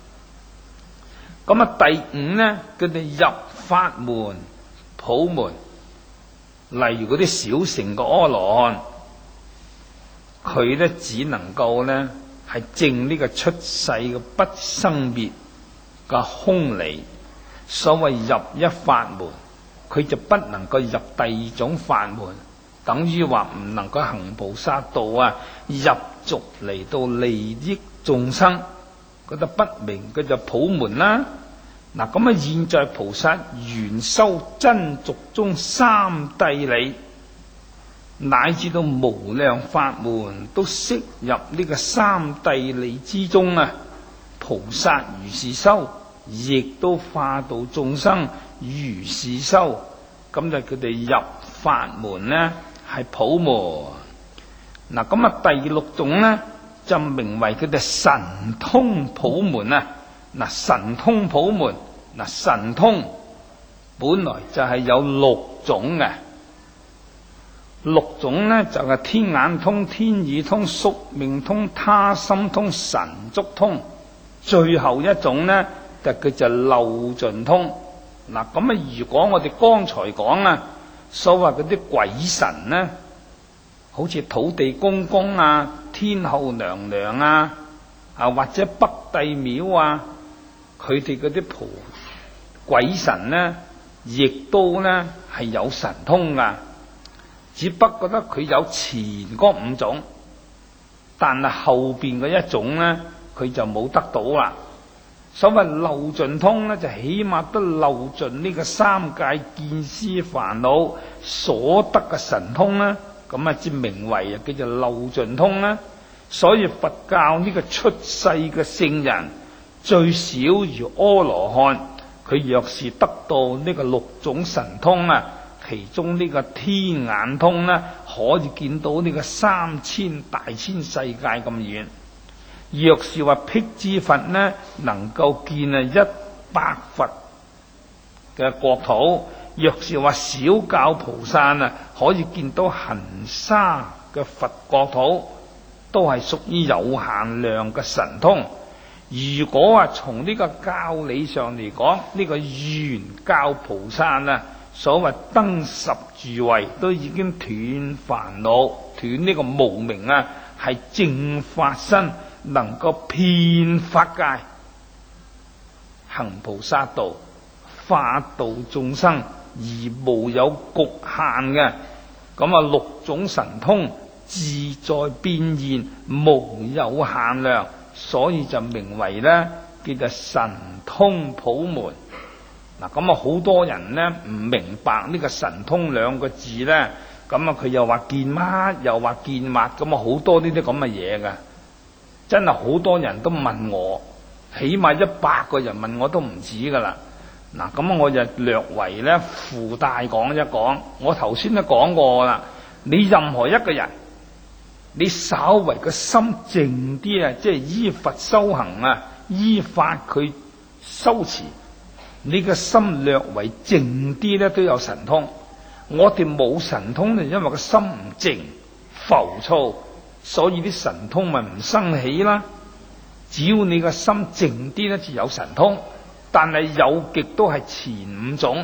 咁啊第五呢，佢哋入法門普門，例如嗰啲小乘嘅阿羅漢。佢咧只能夠咧係證呢個出世嘅不生滅嘅空理，所謂入一法門，佢就不能夠入第二種法門，等於話唔能夠行菩薩道啊，入俗嚟到利益眾生，覺得不明，佢就普門啦。嗱，咁啊現在菩薩原修真俗中三諦理，乃至到無量法門都悉入呢個三諦理之中啊！菩薩如是修，亦都化度眾生如是修，咁就佢哋入法門呢係普門。嗱，咁啊第六種呢就名為佢哋神通普門啊！嗱，神通普門，嗱，神通本來就係有六種嘅。六種呢就係天眼通、天耳通、宿命通、他心通、神足通，最後一種呢就叫做漏盡通。嗱，咁啊如果我哋剛才講啊， 所謂嗰啲鬼神呢，好似土地公公啊、天后娘娘啊，或者北帝廟啊，佢哋嗰啲鬼神呢，亦都呢係有神通噶，只不過咧佢有前嗰5種，但係後邊嗰一種呢，佢就冇得到啦。所謂漏盡通呢，就起碼都漏盡呢個三界見思煩惱所得嘅神通啦，咁至名為叫做漏盡通啦。所以佛教呢個出世嘅聖人最少如阿羅漢，佢若是得到呢個6種神通啊，其中呢個天眼通呢，可以見到呢個3000大千世界咁遠。若是話辟支佛呢，能夠見100佛嘅國土；若是話小教菩薩啊，可以見到恒沙嘅佛國土，都係屬於有限量嘅神通。如果從呢個教理上嚟講，呢個原教菩薩啊，所謂登10住位，都已經斷煩惱、斷呢個無明啊，係正法身，能夠遍法界行菩薩道，化度眾生而無有局限嘅。咁6種神通自在變現，無有限量，所以就名為呢叫做神通普門。嗱，咁好多人呢唔明白呢個神通2個字呢，咁佢又話見乜，又話見物，咁好多呢啲咁嘅嘢㗎。真係好多人都問我，起碼100個人問我都唔止噶啦。嗱，咁我就略為呢附帶講一講。我頭先都講過啦，你任何一個人，你稍為個心靜啲啊，即係依法修行啊，依法佢修持，你個心略為靜啲呢，都有神通。我哋冇神通就因為個心唔靜，浮躁，所以啲神通咪唔生起啦。只要你個心靜啲咧，就有神通。但係有極都係前5種，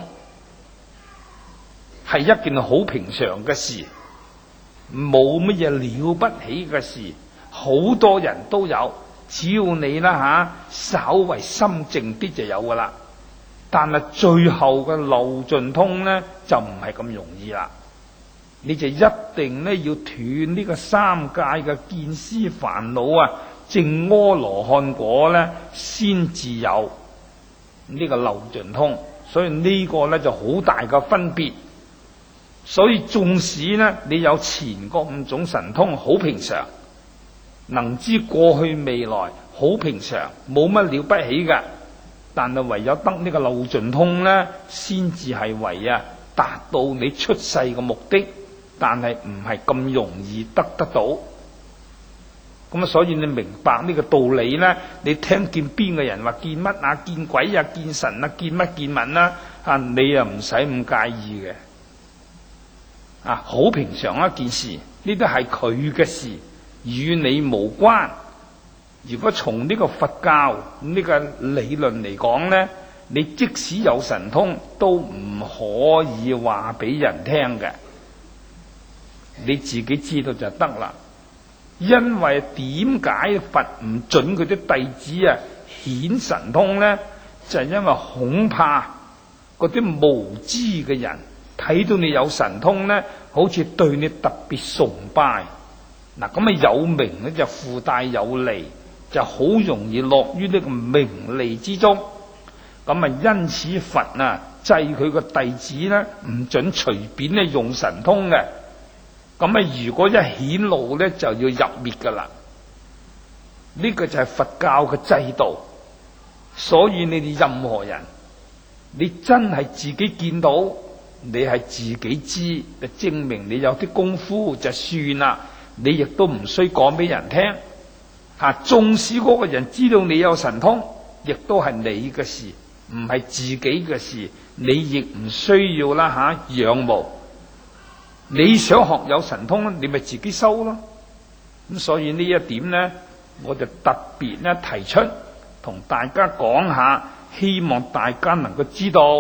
係一件好平常嘅事，冇乜嘢了不起嘅事，好多人都有。只要你啦稍為心靜啲就有噶啦。但係最後嘅漏盡通呢，就唔係咁容易啦。你就一定呢要斷呢個三界嘅見思煩惱啊，證阿羅漢果呢，先至有呢個漏盡通。所以呢個呢就好大嘅分別。所以縱使呢你有前嗰5種神通，好平常，能知過去未來，好平常，冇乜了不起嘅。但係唯有得呢個漏盡通呢，先至係為達到你出世嘅目的。但係唔係咁容易得到。咁所以你明白呢個道理呢，你聽見邊個人話見乜啊、見鬼啊、見神啊、見乜見物啦，你又唔使咁介意嘅。好平常一件事，呢啲係佢嘅事，與你無關。如果從呢個佛教呢個理論嚟講呢，你即使有神通，都唔可以話俾人聽嘅。你自己知道就得啦。因為點解佛唔准佢啲弟子顯神通呢？就係因為恐怕嗰啲無知嘅人睇到你有神通呢，好似對你特別崇拜。嗱，咁有名呢就附帶有利，就好容易落於呢個名利之中。咁因此佛制佢個弟子呢，唔准隨便用神通嘅。咁如果一顯露呢，就要入滅噶啦。呢個就係佛教嘅制度。所以你哋任何人，你真係自己見到，你係自己知，就證明你有啲功夫就算啦。你亦都唔需講俾人聽。縱使嗰個人知道你有神通，亦都係你嘅事，唔係自己嘅事。你亦唔需要仰慕。你想學有神通，你咪自己修咯。咁所以呢一點呢，我就特別呢提出同大家講下，希望大家能夠知道，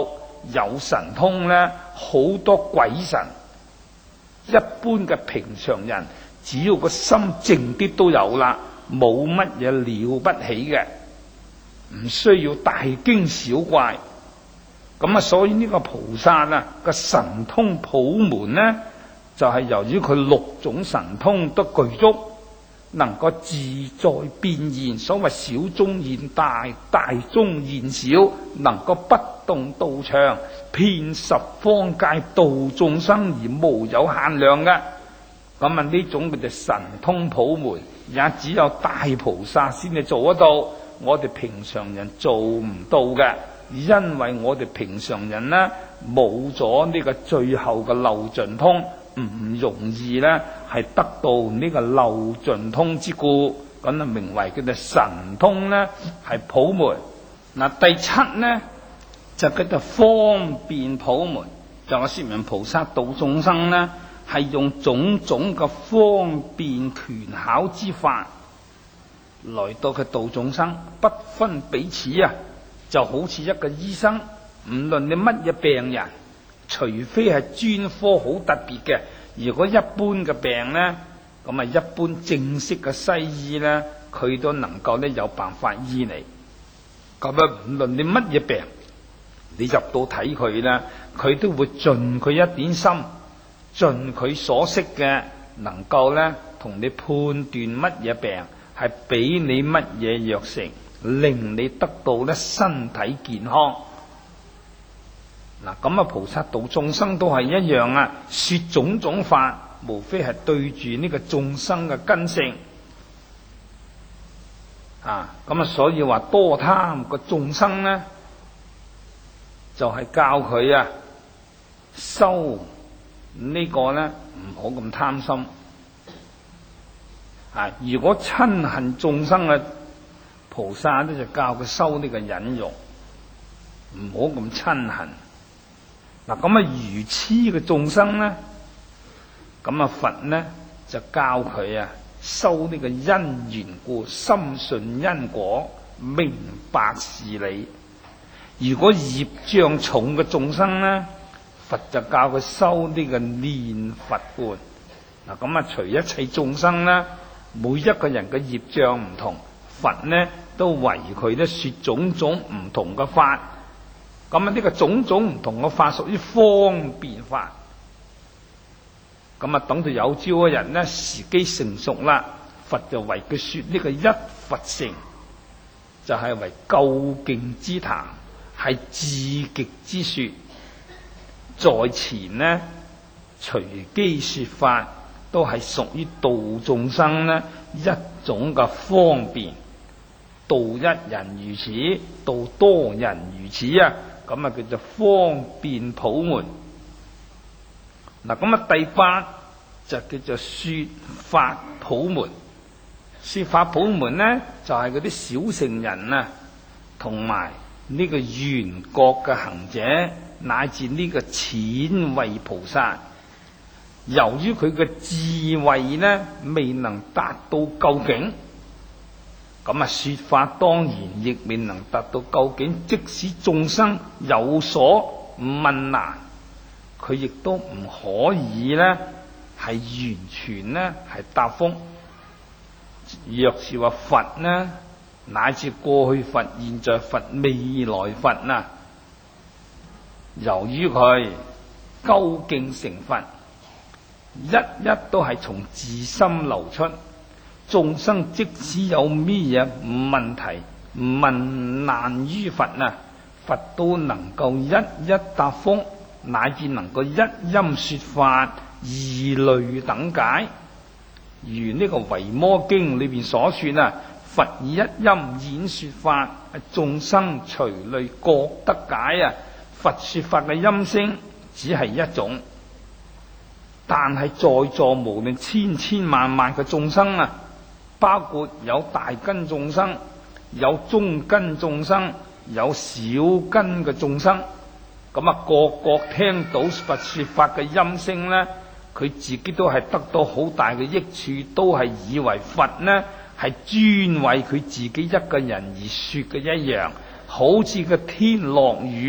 有神通呢，好多鬼神，一般嘅平常人只要個心靜啲都有啦，冇乜嘢了不起嘅，唔需要大驚小怪。咁啊，所以呢個菩薩啊個神通普門呢，就係由於佢6種神通都具足，能夠自在變現，所謂小中現大，大中現小，能夠不動道場，遍十方界度眾生而無有限量嘅。咁啊，呢種叫做神通普門，也只有大菩薩先至做得到，我哋平常人做唔到嘅。因為我哋平常人呢，冇咗呢個最後嘅漏盡通，唔容易呢係得到呢個漏盡通之故，咁啊名為叫做神通呢係普門。嗱，第7呢就叫做方便普門，就我說明菩薩度眾生呢係用種種嘅方便權巧之法來到佢度眾生，不分彼此啊。就好似一個醫生，唔論你乜嘢病人，除非係專科好特別嘅，如果一般嘅病呢，咁啊一般正式嘅西醫呢，佢都能夠呢有辦法醫你。咁啊唔論你乜嘢病，你入到睇佢呢，佢都會盡佢一點心，盡佢所識嘅，能夠呢同你判斷乜嘢病，係俾你乜嘢藥食，令你得到咧身體健康。嗱，咁啊菩薩度眾生都係一樣啊，說種種法，無非係對住呢個眾生嘅根性啊。咁啊，所以話多貪個眾生呢，就係教佢啊修呢個呢，唔好咁貪心啊。如果親恨眾生嘅菩薩咧，就教佢修呢個忍辱，唔好咁親恨。嗱，咁啊愚痴嘅眾生咧，咁啊佛咧就教佢啊修呢個因緣故，深信因果，明白事理。如果業障重嘅眾生咧，佛就教佢修呢個念佛觀。嗱，咁啊隨一切眾生咧，每一個人嘅業障唔同，佛呢都為佢咧說種種唔同嘅法。咁啊呢個種種唔同嘅法屬於方便法。咁啊等到有朝一日呢，時機成熟啦，佛就為佢說呢個一佛乘，就係為究竟之談，係至極之說。在前呢隨機說法，都係屬於度眾生呢一種嘅方便。度一人如此，度多人如此啊，咁啊叫做方便普門。嗱，咁啊第8就叫做說法普門。說法普門呢，就係嗰啲小乘人啊，同埋呢個緣覺嘅行者，乃至呢個淺慧菩薩，由於佢嘅智慧呢未能達到究竟，咁啊說法當然亦未能達到究竟。即使眾生有所問難，佢亦都唔可以呢係完全呢係答覆。若是話佛呢，乃至過去佛、現在佛、未來佛啊，由於佢究竟成佛，一一都係從自心流出。眾生即使有咩嘢問題問難於佛啊，佛都能夠一一答覆，乃至能夠一音說法，義類等解。如呢個維摩經裏邊所說啊，佛以一音演說法，眾生隨類各得解啊。佛說法嘅音聲只係一種，但係在座無論千千萬萬嘅眾生啊，包括有大根眾生，有中根眾生，有小根嘅眾生，咁啊個個聽到佛說法嘅音聲呢，佢自己都係得到好大嘅益處，都係以為佛呢係專為佢自己一個人而說嘅一樣，好似個天落雨，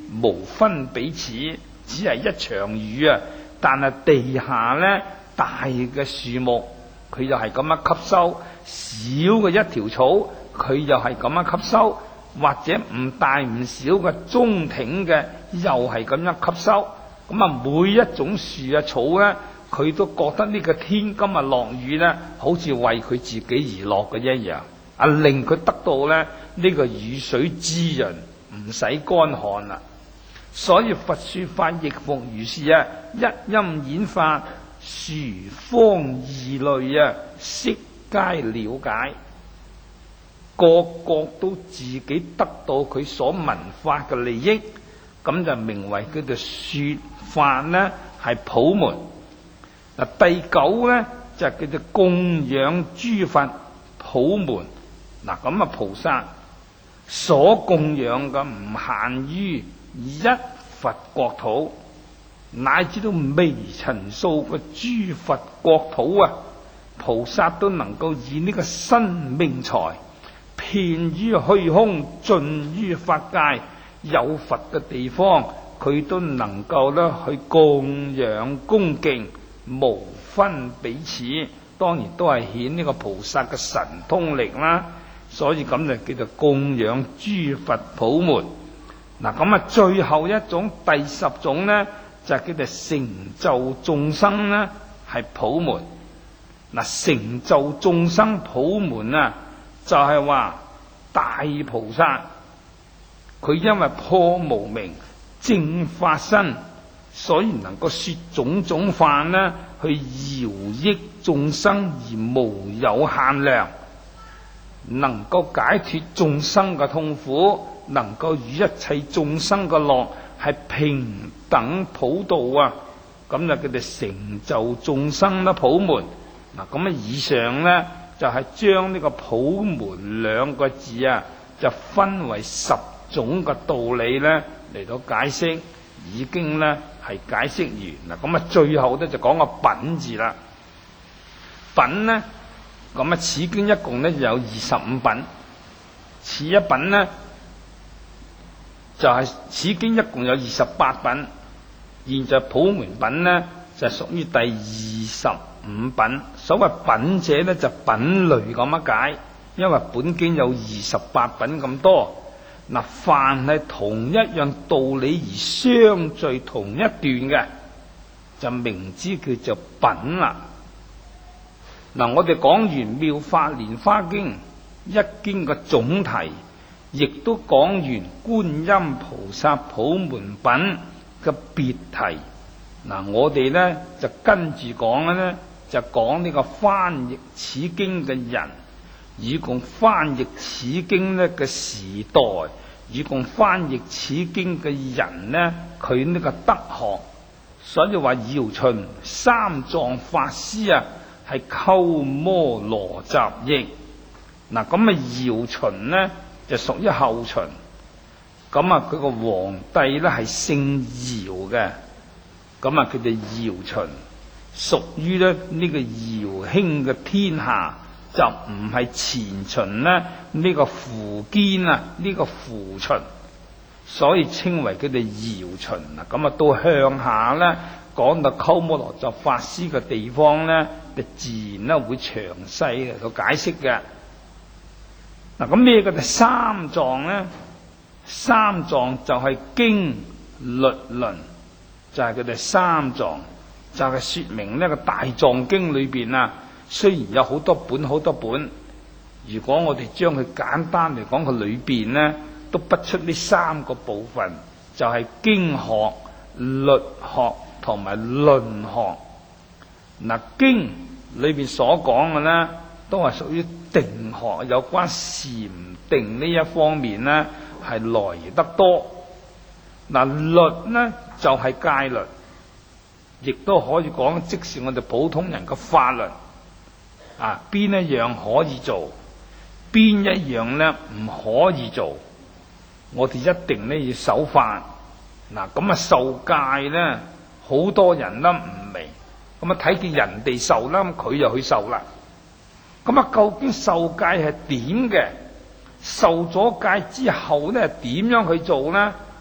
無分彼此，只係一場雨啊！但係地下咧大嘅樹木，佢又係咁樣吸收；小嘅一條草，佢又係咁樣吸收；或者唔大唔小嘅中挺嘅，又係咁樣吸收。咁啊，每一種樹啊草咧，佢都覺得呢個天今日落雨咧，好似為佢自己而落嘅一樣，啊令佢得到咧呢個雨水滋潤，唔使乾旱啦。所以佛說法亦復如是啊，一音演法，殊方異類啊，悉皆了解，個個都自己得到佢所聞法嘅利益，咁就名為叫做說法呢係普門。嗱，第九呢就叫做供養諸佛普門。嗱，咁啊菩薩所供養嘅唔限於一佛國土，乃至到微塵數嘅諸佛國土啊，菩薩都能夠以呢個生命財遍於虛空，盡於法界，有佛嘅地方，佢都能夠咧去供養恭敬，無分彼此。當然都係顯呢個菩薩嘅神通力啦。所以咁就叫做供養諸佛普門。嗱，咁啊最後一種第10種呢，就叫做成就眾生呢係普門。嗱，成就眾生普門啊，就係話大菩薩佢因為破無明正法身，所以能夠說種種法呢去饒益眾生而無有限量，能夠解脫眾生嘅痛苦，能夠與一切眾生嘅樂係平等普度啊！咁就叫做成就眾生啦普門。嗱，咁啊以上呢，就係將呢個普門2個字啊，就分為10種嘅道理呢嚟到解釋，已經呢係解釋完。嗱，咁啊最後呢，就講個品字啦。品呢，咁啊此經一共呢有25品，此一品呢就係此經一共有28品，現在普門品呢就屬於第25品。所謂品者呢，就品類咁樣解，因為本經有28品咁多。嗱，凡係同一樣道理而相聚同一段嘅，就名之叫做品啦。嗱，我哋講完《妙法蓮華經》一經嘅總題，亦都講完觀音菩薩普門品嘅別題。嗱，我哋呢就跟住講嘅呢，就講呢個翻譯此經嘅人，以共翻譯此經呢嘅時代，以共翻譯此經嘅人呢，佢呢個德學。所以話姚秦三藏法師啊，係鳩摩羅什譯。嗱，咁啊姚秦呢就屬於後秦，咁啊佢個皇帝咧係姓姚嘅，咁啊佢哋姚秦屬於咧呢個姚興嘅天下，就唔係前秦咧呢個苻堅啊呢個苻秦，所以稱為佢哋姚秦啊。咁啊到向下咧講到鳩摩羅什法師嘅地方咧，就自然咧會詳細嚟到解釋嘅。嗱，咁咩叫做三藏咧？三藏就係經律論，就係佢哋三藏，就係說明呢個大藏經裏邊啊，雖然有好多本，如果我哋將佢簡單嚟講，佢裏邊呢都不出呢3個部分，就係經學、律學同埋論學。嗱，經裏邊所講嘅呢，都係屬於定學，有關禪定呢一方面呢係來得多。嗱，律呢就係戒律，亦都可以講即是我哋普通人嘅法律啊，邊一樣可以做，邊一樣呢唔可以做，我哋一定呢要守法。嗱，咁啊受戒呢，好多人都唔明，咁啊睇見人哋受啦，咁佢就去受啦。咁啊，究竟受戒係點嘅？受咗戒之後呢，點樣去做呢？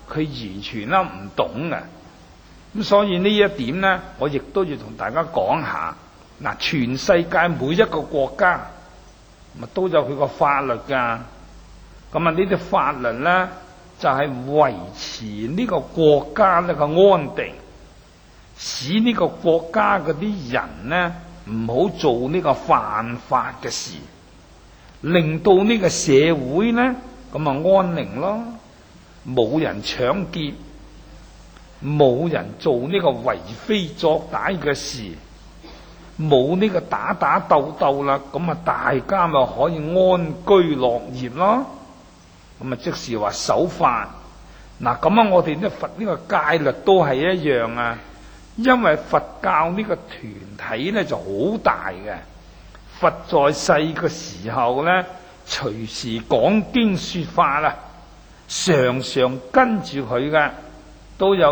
佢完全啦唔懂嘅。咁所以呢一點呢，我亦都要同大家講下。嗱，全世界每一個國家咪都有佢個法律噶。咁啊，呢啲法律呢，就係維持呢個國家呢個安定，使呢個國家嗰啲人呢唔好做呢個犯法嘅事，令到呢個社會呢咁啊安寧咯，冇人搶劫，冇人做呢個為非作歹嘅事，冇呢個打打鬥鬥啦，咁啊大家咪可以安居樂業咯。咁啊即是話守法。嗱，咁啊我哋呢佛呢個戒律都係一樣啊。因為佛教呢個團體呢就好大嘅，佛在世嘅時候呢，隨時講經說法啦，常常跟住佢嘅都有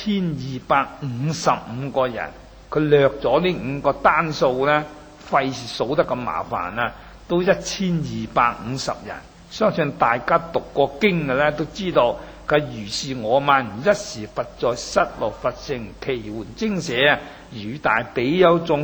1255個人。佢略咗呢5個單數呢，費事數得咁麻煩啦，都1250人。相信大家讀過經嘅呢，都知道。如是我聞，一時佛在失落佛城祇園精舍，與大比丘眾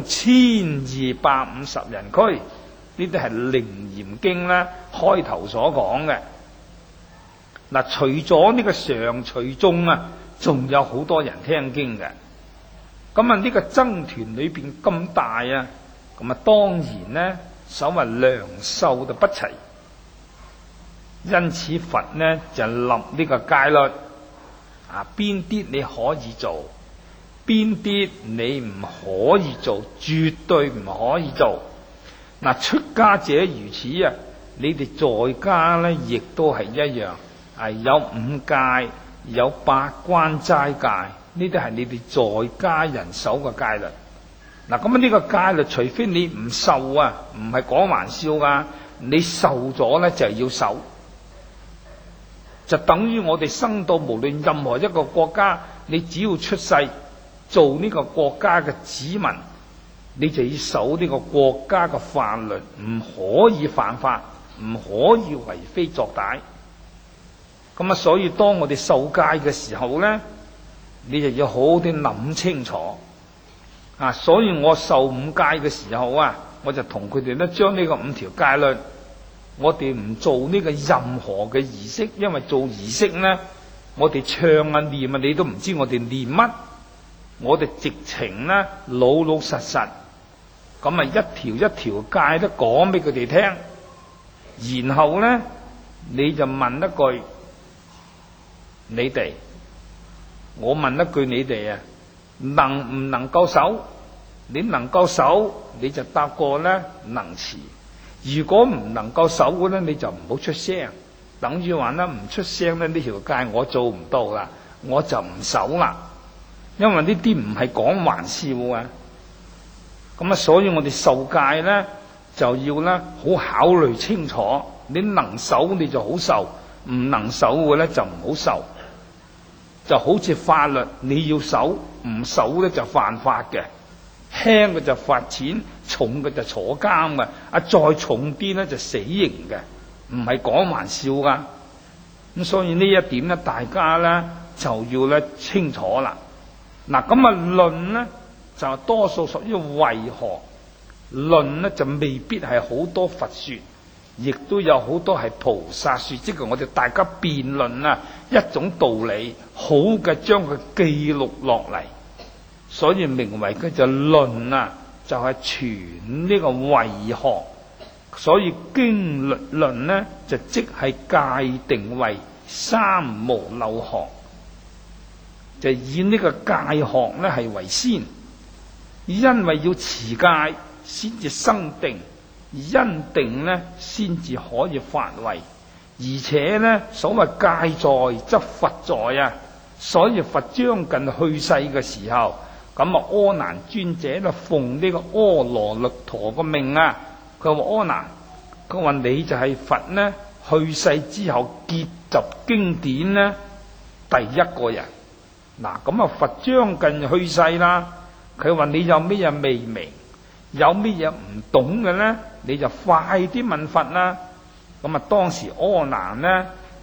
1250人俱。呢啲係《楞嚴經》啦，開頭所講嘅。嗱，除咗呢個常隨眾啊，仲有好多人聽經嘅。咁啊，呢個僧團裏邊咁大啊，咁啊當然呢，所謂良莠就不齊。因此佛呢就立呢個戒律，邊啲你可以做，邊啲你唔可以做，絕對唔可以做。嗱，出家者如此啊，你哋在家呢亦都係一樣，有5戒，有8關齋戒，呢啲係你哋在家人守嘅戒律。嗱，咁啊呢個戒律，除非你唔受啊，唔係講玩笑噶，你受咗呢就要守。就等於我哋生到無論任何一個國家，你只要出世做呢個國家嘅子民，你就要守呢個國家嘅法律，唔可以犯法，唔可以為非作歹。咁啊，所以當我哋受戒嘅時候呢，你就要好好啲諗清楚。所以我受5戒嘅時候啊，我就同佢哋咧將呢個5條戒律。我哋唔做呢個任何嘅儀式，因為做儀式呢，我哋唱啊念啊，你都唔知我哋念乜。我哋直情呢老老實實咁啊，一條一條戒都講俾佢哋聽。然後呢，你就問一句，你哋，我問一句你哋啊，能唔能夠守？你能夠守，你就答過呢能持。如果唔能夠守嘅咧，你就唔好出聲，等於話咧唔出聲咧，呢條戒我做唔到啦，我就唔守啦。因為呢啲唔係講玩笑啊。咁啊，所以我哋受戒咧就要咧好考慮清楚，你能守你就好受，唔能守嘅咧就唔好受。就好似法律你要守，唔守咧就犯法嘅。輕嘅就罰錢，重嘅就坐監嘅，再重啲咧就死刑嘅，唔係講玩笑噶。咁所以呢一點咧，大家咧就要咧清楚啦。嗱，咁啊論咧就多數屬於慧學，論咧就未必係好多佛說，亦都有好多係菩薩說，即係我哋大家辯論啊一種道理，好嘅將佢記錄落嚟。所以名為佢就論啊，就係傳呢個慧學。所以經律論呢，就即係界定為三無漏學，就以呢個戒學呢係為先。因為要持戒先至生定，因定呢先至可以發慧。而且呢，所謂戒在則佛在啊，所以佛將近去世嘅時候。咁啊，阿難尊者咧奉呢個阿羅律陀個命啊，佢話阿難，佢話你就係佛呢去世之後結集經典呢第一個人。嗱，咁啊佛將近去世啦，佢話你有咩嘢未明，有咩嘢唔懂嘅呢，你就快啲問佛啦。咁啊當時阿難呢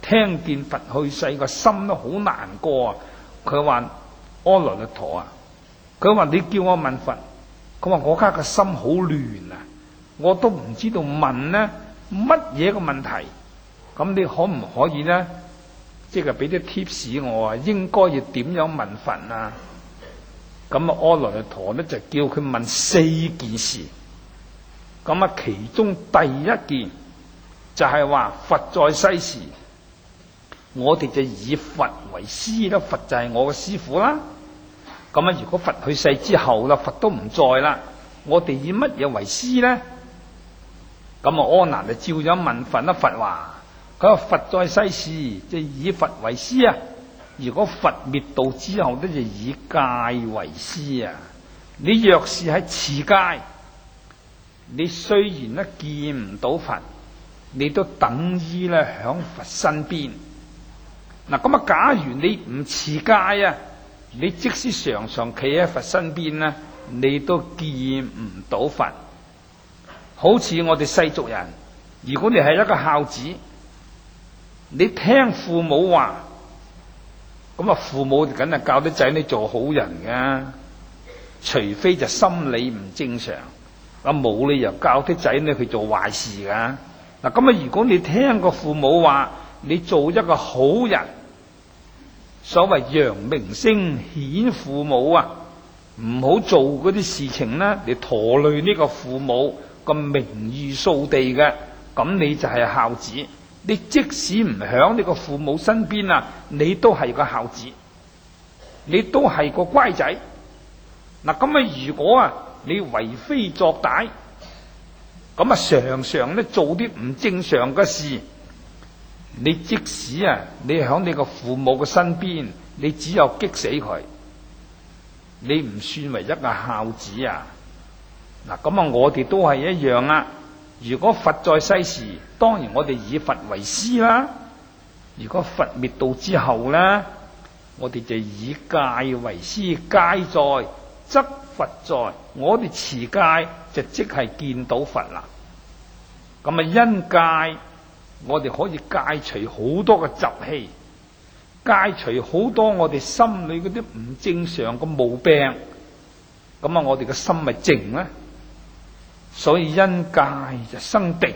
聽見佛去世，個心都好難過啊！佢話阿羅律陀啊，佢話你叫我問佛，佢話我家個心好亂啊，我都唔知道問呢乜嘢個問題，咁你可唔可以呢？即係俾啲 tips 我啊，應該要點樣問佛啊？咁啊，阿羅律陀呢就叫佢問4件事。咁啊，其中第一件就係話佛在世時，我哋就以佛為師啦，佛就係我嘅師父啦。咁啊，如果佛去世之後啦，佛都唔在啦，我哋以乜嘢為師呢？咁啊，阿難就照樣問佛啦。佛話：佢話佛在世時，即係以佛為師啊。如果佛滅度之後咧，就以戒為師啊。你若是喺持戒，你雖然咧見唔到佛，你都等於咧響佛身邊。嗱，咁啊，假如你唔持戒啊，你即使常常企喺佛身邊咧，你都見唔到佛。好似我哋世俗人，如果你係一個孝子，你聽父母話，咁啊，父母梗係教啲仔女做好人㗎，除非就心理唔正常，啊冇理由教啲仔女去做壞事㗎。嗱，咁啊，如果你聽個父母話，你做一個好人，所謂揚名聲顯父母啊，唔好做嗰啲事情呢，你拖累呢個父母個名譽掃地嘅，咁你就係孝子。你即使唔響你個父母身邊啊，你都係個孝子，你都係個乖仔。嗱，咁啊，如果啊你為非作歹，咁啊常常咧做啲唔正常嘅事，你即使啊你響你個父母嘅身邊，你只有激死佢，你唔算為一個孝子啊。嗱，咁啊我哋都係一樣啊。如果佛在世時，當然我哋以佛為師啦。如果佛滅度之後呢，我哋就以戒為師。戒在則佛在，我哋持戒就即係見到佛啦。咁啊，因戒我哋可以戒除好多嘅習氣，戒除好多我哋心裏嗰啲唔正常嘅毛病。咁啊，我哋嘅心咪靜咧。所以因戒就生定，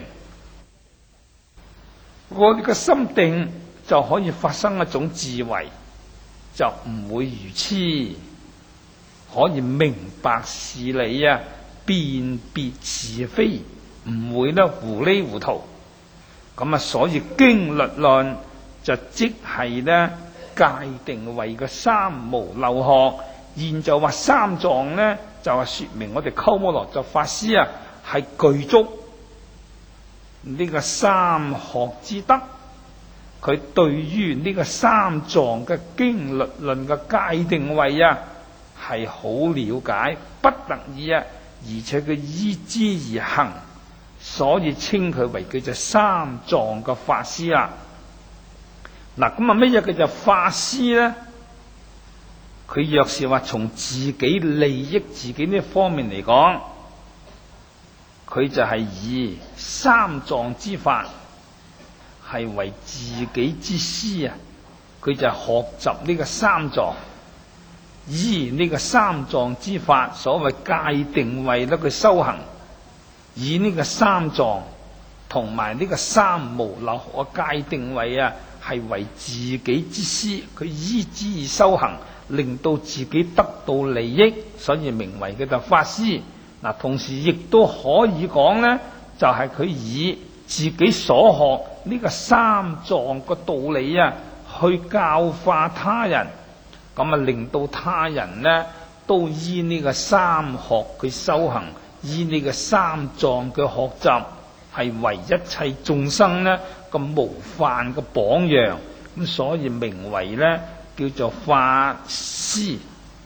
我哋嘅心定就可以發生一種智慧，就唔會愚痴，可以明白事理啊，辨別是非，唔會咧糊裏糊塗。咁啊，所以經律論就即係咧界定為嘅三無漏學。現就話三藏咧，就係說明我哋鳩摩羅什法師啊，係具足呢個三學之德。佢對於呢個三藏嘅經律論嘅界定位啊，係好了解，不得已啊，而且佢依之而行，所以稱佢為叫做三藏嘅法師啦。嗱，咁啊乜嘢叫做法師咧？佢若是話從自己利益自己呢方面嚟講，佢就係以三藏之法係為自己之師啊！佢就學習呢個三藏，依呢個三藏之法，所謂界定為咧佢修行，以呢個三藏同埋呢個三無漏學嘅界定位啊，係為自己之師，佢依之而修行，令到自己得到利益，所以名為佢就法師。嗱，同時亦都可以講咧，就係佢以自己所學呢個三藏嘅道理啊，去教化他人，咁啊令到他人咧都依呢個三學佢修行，依呢個三藏嘅學習，係為一切眾生咧個模範嘅榜樣。咁所以名為咧叫做法師。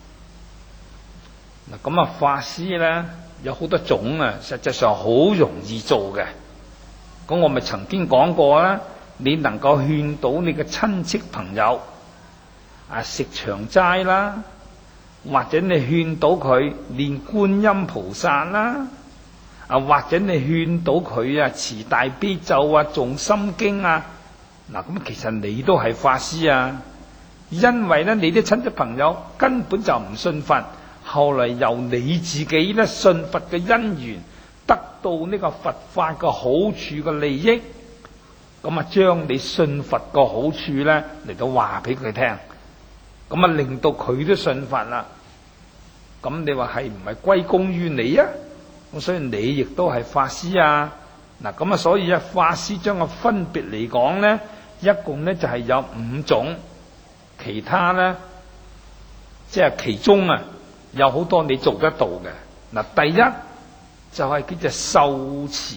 嗱，咁啊法師咧有好多種啊，實際上好容易做嘅。咁我咪曾經講過啦，你能夠勸到你嘅親戚朋友啊食長齋啦，或者你勸到佢念觀音菩薩啦，啊或者你勸到佢啊持大悲咒啊誦心經啊， 嗱，咁其實你都係法師啊，因為咧你啲親戚朋友根本就唔信佛，後嚟由你自己咧信佛嘅因緣，得到呢個佛法嘅好處嘅利益，咁啊將你信佛嘅好處咧嚟到話俾佢聽，咁啊令到佢都信佛啦。咁你話係唔係歸功於你啊？咁所以你亦都係法師啊。嗱，咁啊所以啊法師將個分別嚟講咧，一共咧就係有5種，其他咧即係其中啊有好多你做得到嘅。嗱，第一就係叫做受持，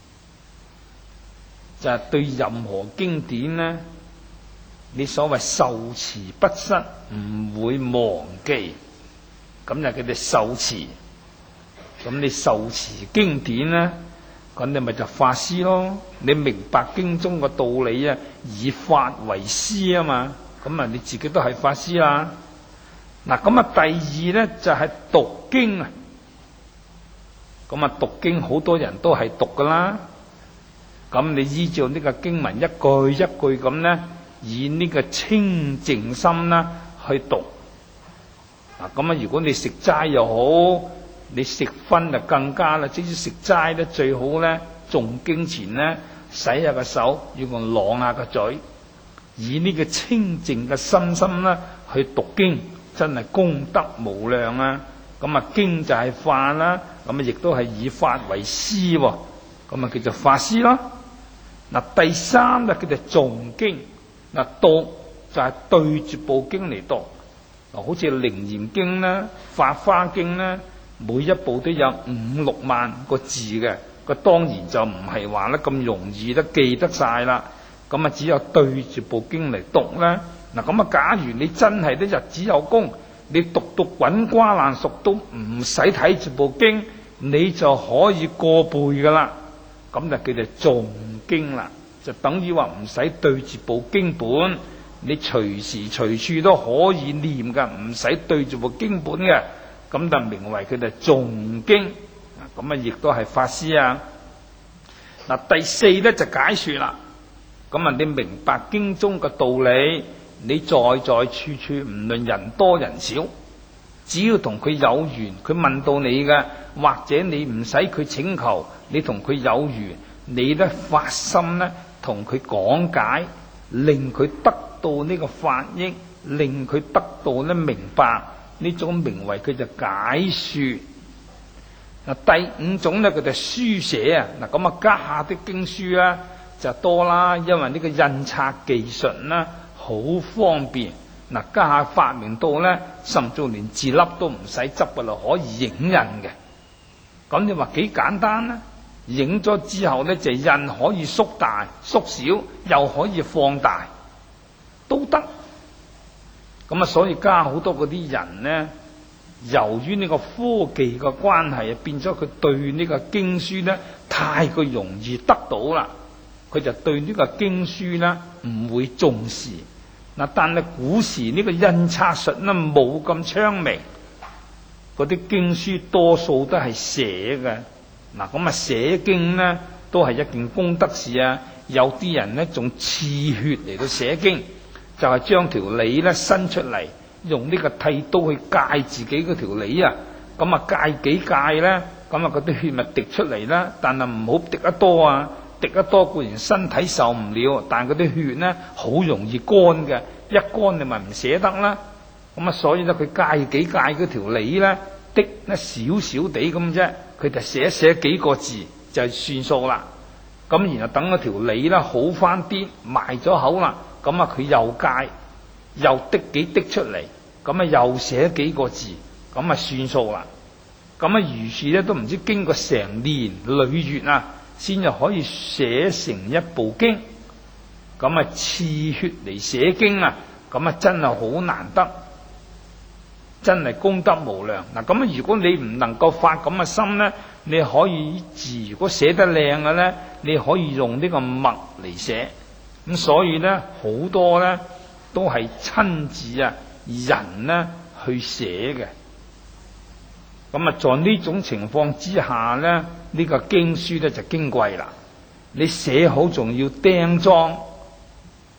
就係對任何經典咧，你所謂受持不失，唔會忘記。咁就叫做受持，咁你受持經典咧，咁你咪就法師咯。你明白經中嘅道理啊，以法為師啊嘛，咁啊你自己都係法師啦。嗱，咁啊第二咧就係讀經啊，咁啊讀經好多人都係讀噶啦。咁你依照呢個經文一句一句咁咧，以呢個清淨心啦去讀。嗱，咁啊如果你食齋又好，你食葷就更加啦。即使食齋咧，最好咧誦經前咧洗下個手，要用啷下個嘴，以呢個清淨嘅心啦去讀經，真係功德無量啊！咁啊經就係法啦，咁啊亦都係以法為師，咁啊叫做法師咯。嗱，第三就叫做誦經。嗱，讀就係對住部經嚟讀。好似《楞嚴經》啦、《法華經》啦，每一部都有5、6萬個字嘅，個當然就唔係話咧咁容易都記得晒啦。咁啊，只有對住部經嚟讀啦。嗱，咁啊，假如你真係啲日子有功，你讀到滾瓜爛熟都唔使睇住部經，你就可以過背噶啦。咁就叫做誦經啦，就等於話唔使對住部經本。你隨時隨處都可以念噶，唔使對住部經本嘅，咁就名為佢哋誦經。咁啊，亦都係法師啊。嗱，第四咧就解說啦。咁啊，你明白經中嘅道理，你在在處處唔論人多人少，只要同佢有緣，佢問到你嘅，或者你唔使佢請求，你同佢有緣，你咧發心咧同佢講解，令佢得到呢個法益，令佢得到咧明白，呢種名為佢就解說。嗱，第5種咧佢就書寫啊。嗱，咁啊家下啲經書啊就多啦，因為呢個印刷技術啦好方便。嗱，家下發明到咧，甚至連字粒都唔使執噶啦，可以影印嘅。咁你話幾簡單咧？影咗之後咧就印，可以縮大縮小，又可以放大，都得。咁啊，所以家好多嗰啲人呢，由於呢個科技嘅關係啊，變咗佢對呢個經書呢太過容易得到啦，佢就對呢個經書呢唔會重視。嗱，但係古時呢個印刷術呢冇咁昌明，嗰啲經書多數都係寫嘅。嗱，咁啊寫經呢都係一件功德事啊。有啲人呢仲刺血嚟到寫經，就係將條脷咧伸出嚟，用呢個剃刀去戒自己嗰條脷啊。咁啊戒幾戒咧，咁啊嗰啲血咪滴出嚟啦。但係唔好滴得多啊，滴得多固然身體受唔了，但係嗰啲血咧好容易乾嘅，一乾你咪唔捨得啦。咁啊所以咧佢戒幾戒嗰條脷咧，滴咧少少地咁啫，佢就寫幾個字就算數啦。咁然後等嗰條脷咧好翻啲，埋咗口啦，咁啊佢又戒，又滴幾滴出嚟，咁啊又寫幾個字，咁啊算數啦。咁啊如是咧都唔知經過成年累月啊，先至可以寫成一部經。咁啊刺血嚟寫經啊，咁啊真係好難得，真係功德無量。嗱，咁啊如果你唔能夠發咁嘅心咧，你可以字如果寫得靚嘅咧，你可以用呢個墨嚟寫。咁所以咧好多咧都係親自啊人咧去寫嘅。咁啊在呢種情況之下咧，呢個經書咧就矜貴啦。你寫好仲要釘裝，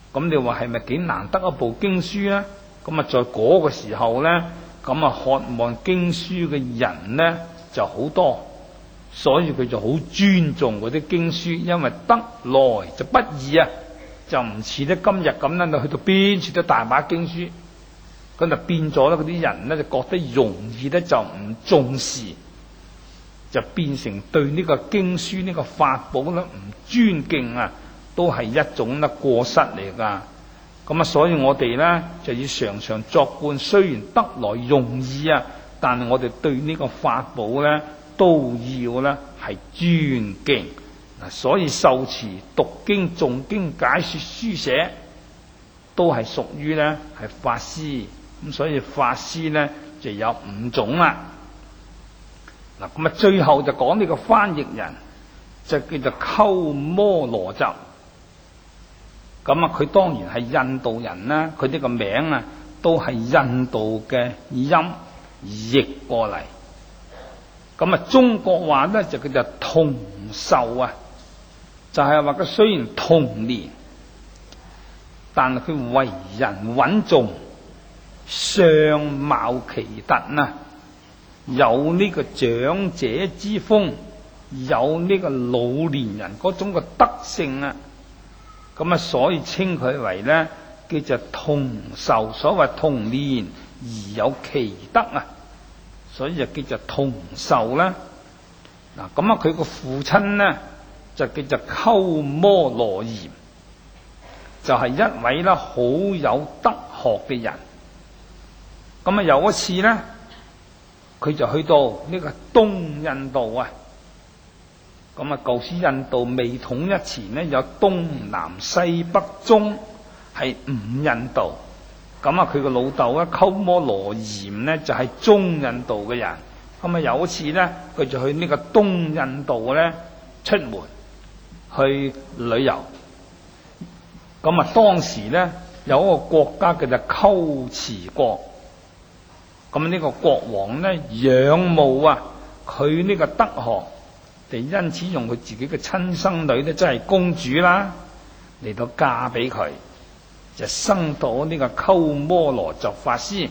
咁你話係咪幾難得一部經書咧？咁啊，在嗰個時候咧，咁啊渴望經書嘅人咧就好多，所以佢就好尊重嗰啲經書，因為得來就不易啊，就唔似得今日咁啦，你去到邊處都大把經書，咁就變咗咧，嗰啲人咧就覺得容易咧，就唔重視，就變成對呢個經書呢個法寶咧唔尊敬啊，都係一種咧過失嚟噶。咁啊，所以我哋咧就要常常作觀，雖然得來容易啊，但係我哋對呢個法寶咧都要咧係尊敬嗱。所以受持、讀經、誦經、解說、書寫，都係屬於咧係法師。咁所以法師咧就有5種啦。嗱，咁啊，最後就講呢個翻譯人，就叫做鳩摩羅什。咁啊，佢當然係印度人啦，佢呢個名啊都係印度嘅音譯過嚟。咁啊，中國話咧就叫做童壽啊，就係話佢雖然童年，但係佢為人穩重，相貌奇特啊，有呢個長者之風，有呢個老年人嗰種嘅德性啊。咁啊，所以稱佢為咧叫做童壽，所謂童年而有奇德啊，所以就叫做童壽啦。嗱，咁啊，佢個父親咧就叫做鳩摩羅炎，就係一位咧好有德學嘅人。咁啊，有一次咧，佢就去到呢個東印度啊。咁啊，舊時印度未統一前呢，有東南西北中係5印度。咁啊，佢個老豆咧鳩摩羅炎呢，就係中印度嘅人。咁啊，有一次呢，佢就去呢個東印度咧出門去旅遊。咁啊，當時呢，有一個國家叫做龜茲國。咁呢個國王呢，仰慕啊佢呢個德學。因此用佢自己嘅親生女咧，即係公主啦，嚟到嫁俾佢，就生到呢個鳩摩羅什法師。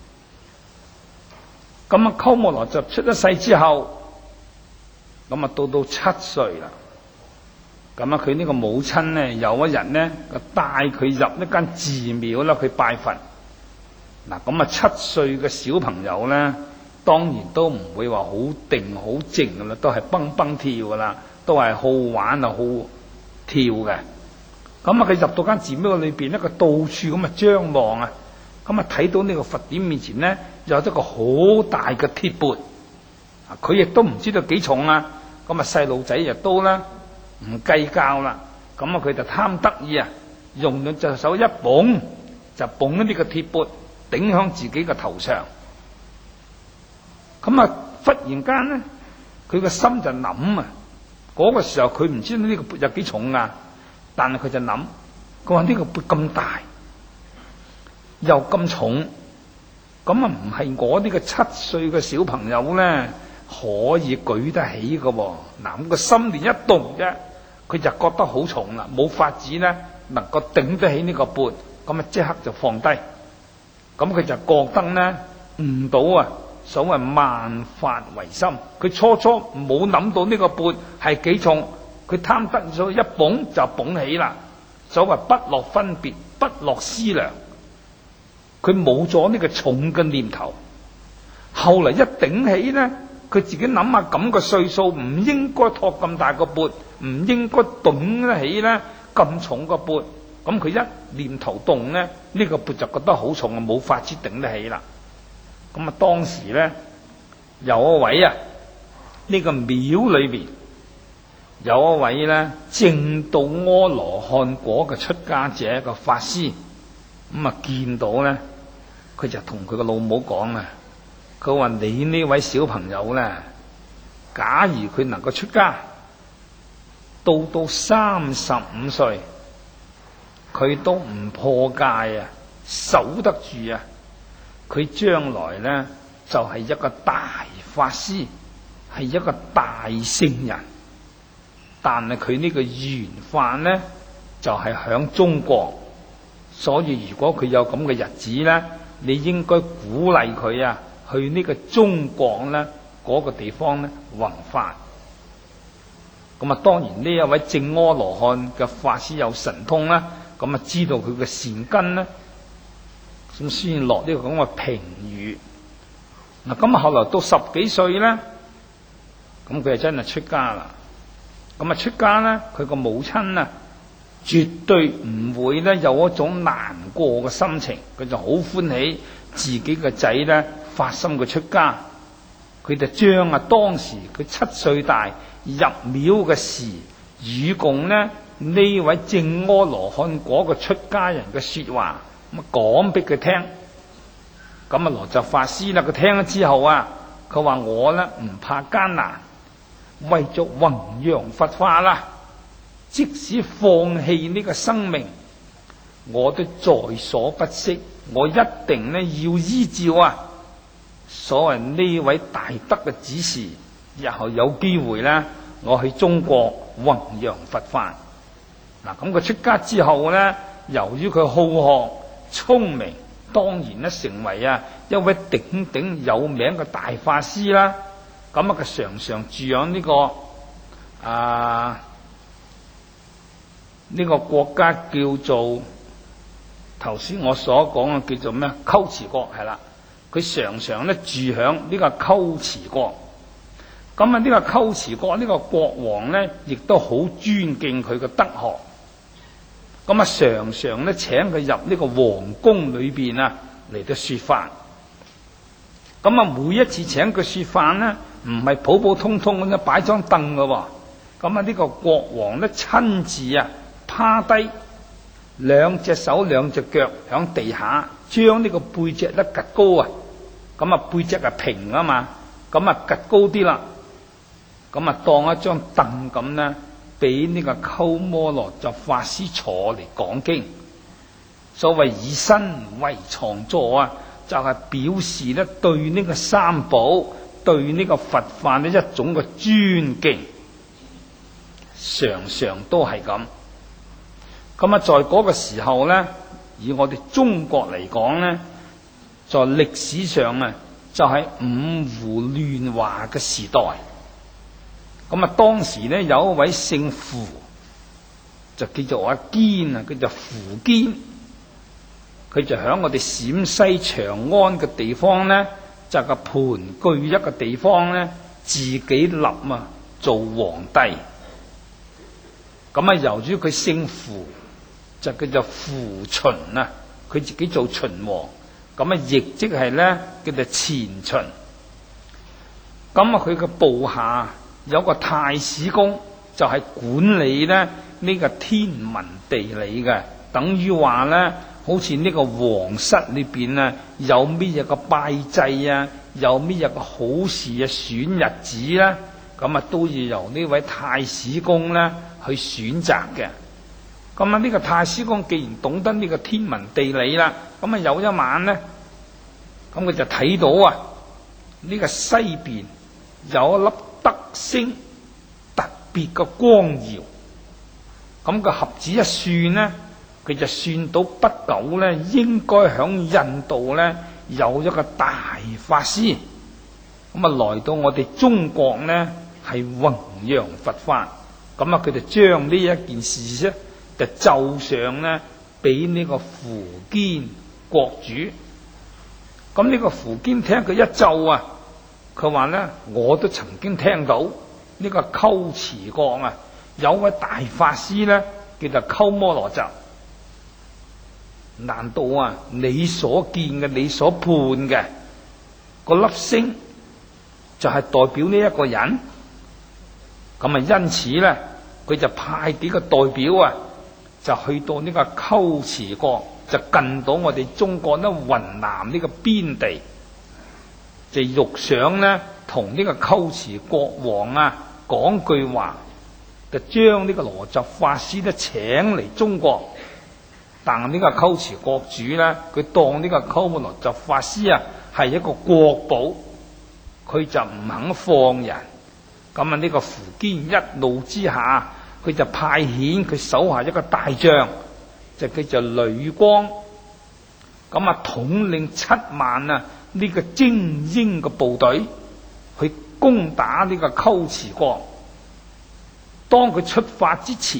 咁啊，鳩摩羅什出咗世之後，咁啊到7歲啦。咁啊，佢呢個母親呢，有一日呢，就帶佢入一間寺廟啦，去拜佛。嗱，咁啊7歲嘅小朋友咧，當然都唔會話好定好靜噶啦，都係蹦蹦跳噶啦，都係好玩啊，好跳嘅。咁啊，佢入到間寺廟裏邊咧，佢到處咁啊張望啊，咁啊睇到呢個佛典面前咧有一個好大嘅鐵缽，啊，佢亦都唔知道幾重啊。咁啊細路仔亦都咧唔計較啦，咁啊佢就貪得意啊，用咗隻手一捧，就捧咗呢個鐵缽頂向自己嘅頭上。咁啊，忽然間咧，佢個心就諗啊，嗰個時候佢唔知道呢個缽有幾重啊，但係佢就諗，佢話呢個缽咁大，又咁重，咁啊唔係我呢個7歲嘅小朋友咧可以舉得起嘅喎。嗱，咁個心念一動啫，佢就覺得好重啦，冇法子咧能夠頂得起呢個缽，咁啊即刻就放低。咁佢就覺得咧悟到啊，所謂萬法唯心，佢初冇諗到呢個缽係幾重，佢貪得咗一捧就捧起啦。所謂不落分別，不落思量，佢冇咗呢個重嘅念頭。後嚟一頂起咧，佢自己諗下咁個歲數唔應該托咁大個缽，唔應該頂得起咧咁重個缽。咁佢一念頭動咧，呢個缽就覺得好重啊，冇法子頂得起啦。咁啊，當時咧有一位啊，呢個廟裏邊有一位咧證到阿羅漢果嘅出家者個法師，咁啊見到咧，佢就同佢個老母講啊，佢話你呢位小朋友咧，假如佢能夠出家，到35歲，佢都唔破戒啊，守得住啊，佢將來咧就係一個大法師，係一個大聖人。但係佢呢個緣法咧就係響中國， 所以如果佢有咁嘅日子咧，你應該鼓勵佢啊，去呢個中國咧嗰個地方咧弘法。咁啊，當然呢一位證阿羅漢嘅法師有神通啦，咁啊知道佢嘅善根咧，咁先落呢個咁嘅評語。嗱，咁後來到10幾歲咧，咁佢就真係出家啦。咁啊出家咧，佢個母親啊，絕對唔會咧有一種難過嘅心情，佢就好歡喜自己嘅仔咧發心嘅出家。佢就將啊當時佢7歲大入廟嘅事，與共呢位證阿羅漢嗰個出家人嘅說話，咁啊講俾佢聽。咁啊羅什法師啦，佢聽咗之後啊，佢話我咧唔怕艱難，為咗弘揚佛法啦，即使放棄呢個生命，我都在所不惜，我一定呢要依照啊所謂呢位大德嘅指示，日後有機會咧，我去中國弘揚佛法。嗱，咁佢出家之後咧，由於佢好學聰明，當然咧成為啊一位鼎鼎有名嘅大法師啦。咁啊，佢常常住喺呢個國家叫做頭先我所講嘅叫做咩？龜茲國係啦。佢常常咧住響呢個龜茲國。咁啊，呢個龜茲國呢個國王咧，亦都好尊敬佢嘅德學。咁啊，常常咧請佢入呢個皇宮裏邊啊嚟到說法。咁啊，每一次請佢說法咧，唔係普普通通咁樣擺張凳噶。咁啊，呢個國王咧親自啊趴低，兩隻手兩隻腳響地下，將呢個背脊咧趌高啊。咁啊，背脊係平啊嘛，咁啊趌高啲啦。咁啊，當一張凳咁咧，俾呢個鳩摩羅什法師坐嚟講經。所謂以身為床座啊，就係表示咧對呢個三寶、對呢個佛法呢一種嘅尊敬，常常都係咁。咁啊，在嗰個時候咧，以我哋中國嚟講咧，在歷史上啊，就係五胡亂華嘅時代。咁啊，當時咧有一位姓符，就叫做阿堅啊，佢就符堅。佢就喺我哋陝西長安嘅地方咧，就個盤踞一個地方咧，自己立啊做皇帝。咁啊，由於佢姓符，就叫做符秦啊，佢自己做秦王。咁啊，亦即係咧叫做前秦。咁啊，佢嘅部下有個太史公，就係管理咧呢個天文地理嘅，等於話咧。好似呢個皇室裏邊啊，有咩嘢個拜祭啊，有咩嘢個好事啊，選日子啦，咁啊都要由呢位太史公咧去選擇嘅。咁啊，呢個太史公既然懂得呢個天文地理啦，咁啊有一晚咧，咁佢就睇到啊呢個西邊有一粒德星特別嘅光耀，咁個盒子一算咧。佢就算到不久咧，應該響印度咧有一個大法師，咁啊來到我哋中國咧係弘揚佛法，咁啊佢就將呢一件事咧就奏上咧俾呢個苻堅國主。咁呢個苻堅聽佢一奏啊，佢話咧我都曾經聽到呢個龜茲國啊有位大法師咧叫做鳩摩羅什。難道啊你所見嘅、你所判嘅個粒星就係代表呢一個人？咁啊因此咧佢就派幾個代表啊就去到呢個龜茲國，就近到我哋中國呢雲南呢個邊地，就欲想咧同呢個龜茲國王啊講句話，就將呢個羅什法師咧請嚟中國。但呢個龜茲國主咧，佢當呢個鳩摩羅什法師啊係一個國寶，佢就唔肯放人。咁啊，呢個苻堅一怒之下，佢就派遣佢手下一個大將， 就叫做呂光。咁啊，統領7萬呢個精英嘅部隊去攻打呢個龜茲國。當佢出發之前，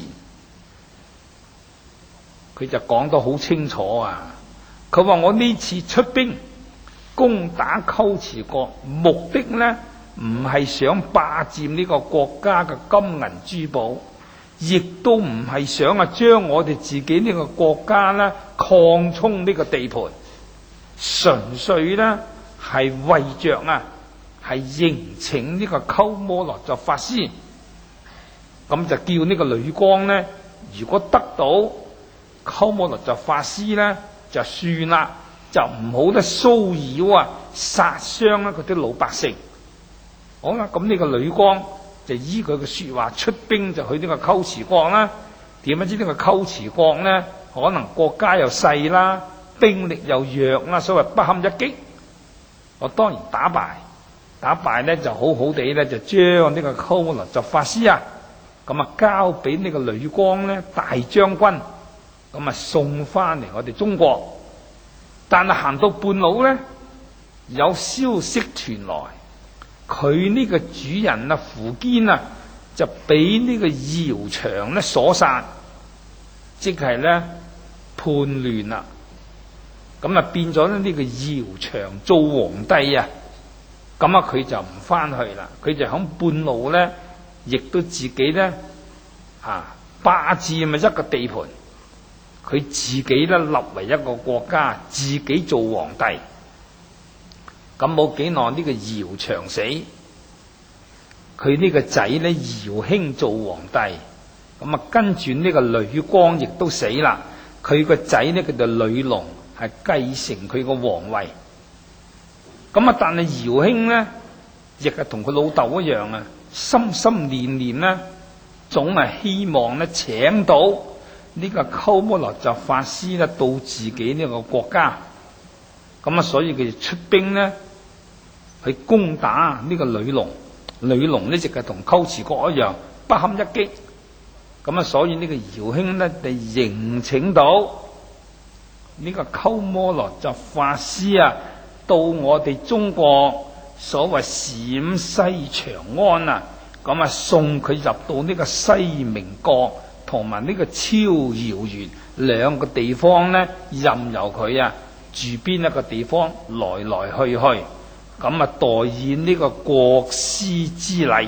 佢就講得好清楚啊！佢話我呢次出兵攻打龜茲國，目的呢唔係想霸佔呢個國家嘅金銀珠寶，亦都唔係想將我哋自己呢個國家呢擴充呢個地盤，純粹呢係為着係迎請呢個鳩摩羅什法師。咁就叫呢個呂光呢，如果得到鳩摩羅什法師呢，就算啦，就唔好得騷擾殺傷嗰啲老百姓。好啦，咁呢個呂光就依佢嘅說話出兵，就去呢個龜茲國啦。點不知呢個龜茲國呢，可能國家又細啦，兵力又弱啦，所謂不堪一擊。我當然打敗呢，就好好地呢，就將呢個鳩摩羅什法師咁交俾呢個呂光呢大將軍，咁送翻嚟我哋中國。但係行到半路呢，有消息傳來，佢呢個主人苻堅就俾呢個姚萇呢所殺，即係呢叛亂啦。咁變咗呢個姚萇做皇帝咁佢就唔翻去啦，佢就響半路呢，亦都自己呢霸佔一個地盤，佢自己呢立為一個國家，自己做皇帝。咁冇幾耐呢個姚萇死，佢呢個仔呢姚興做皇帝，咁跟住呢個呂光亦都死啦，佢個仔呢叫做呂隆，係繼承佢個皇位。咁但係姚興呢，亦係同佢老豆一樣心心念念呢，總係希望呢請到呢個鳩摩羅什法師呢到自己呢個國家。咁所以佢就出兵呢去攻打呢個呂隆。呂隆呢，亦係同龜茲國一樣不堪一擊。咁所以呢個姚興呢，就迎請到呢個鳩摩羅什法師到我哋中國所謂陝西長安咁送佢入到呢個西明國同埋呢個超遙縣兩個地方呢，任由佢住邊一個地方，來來去去，咁代演呢個國師之禮。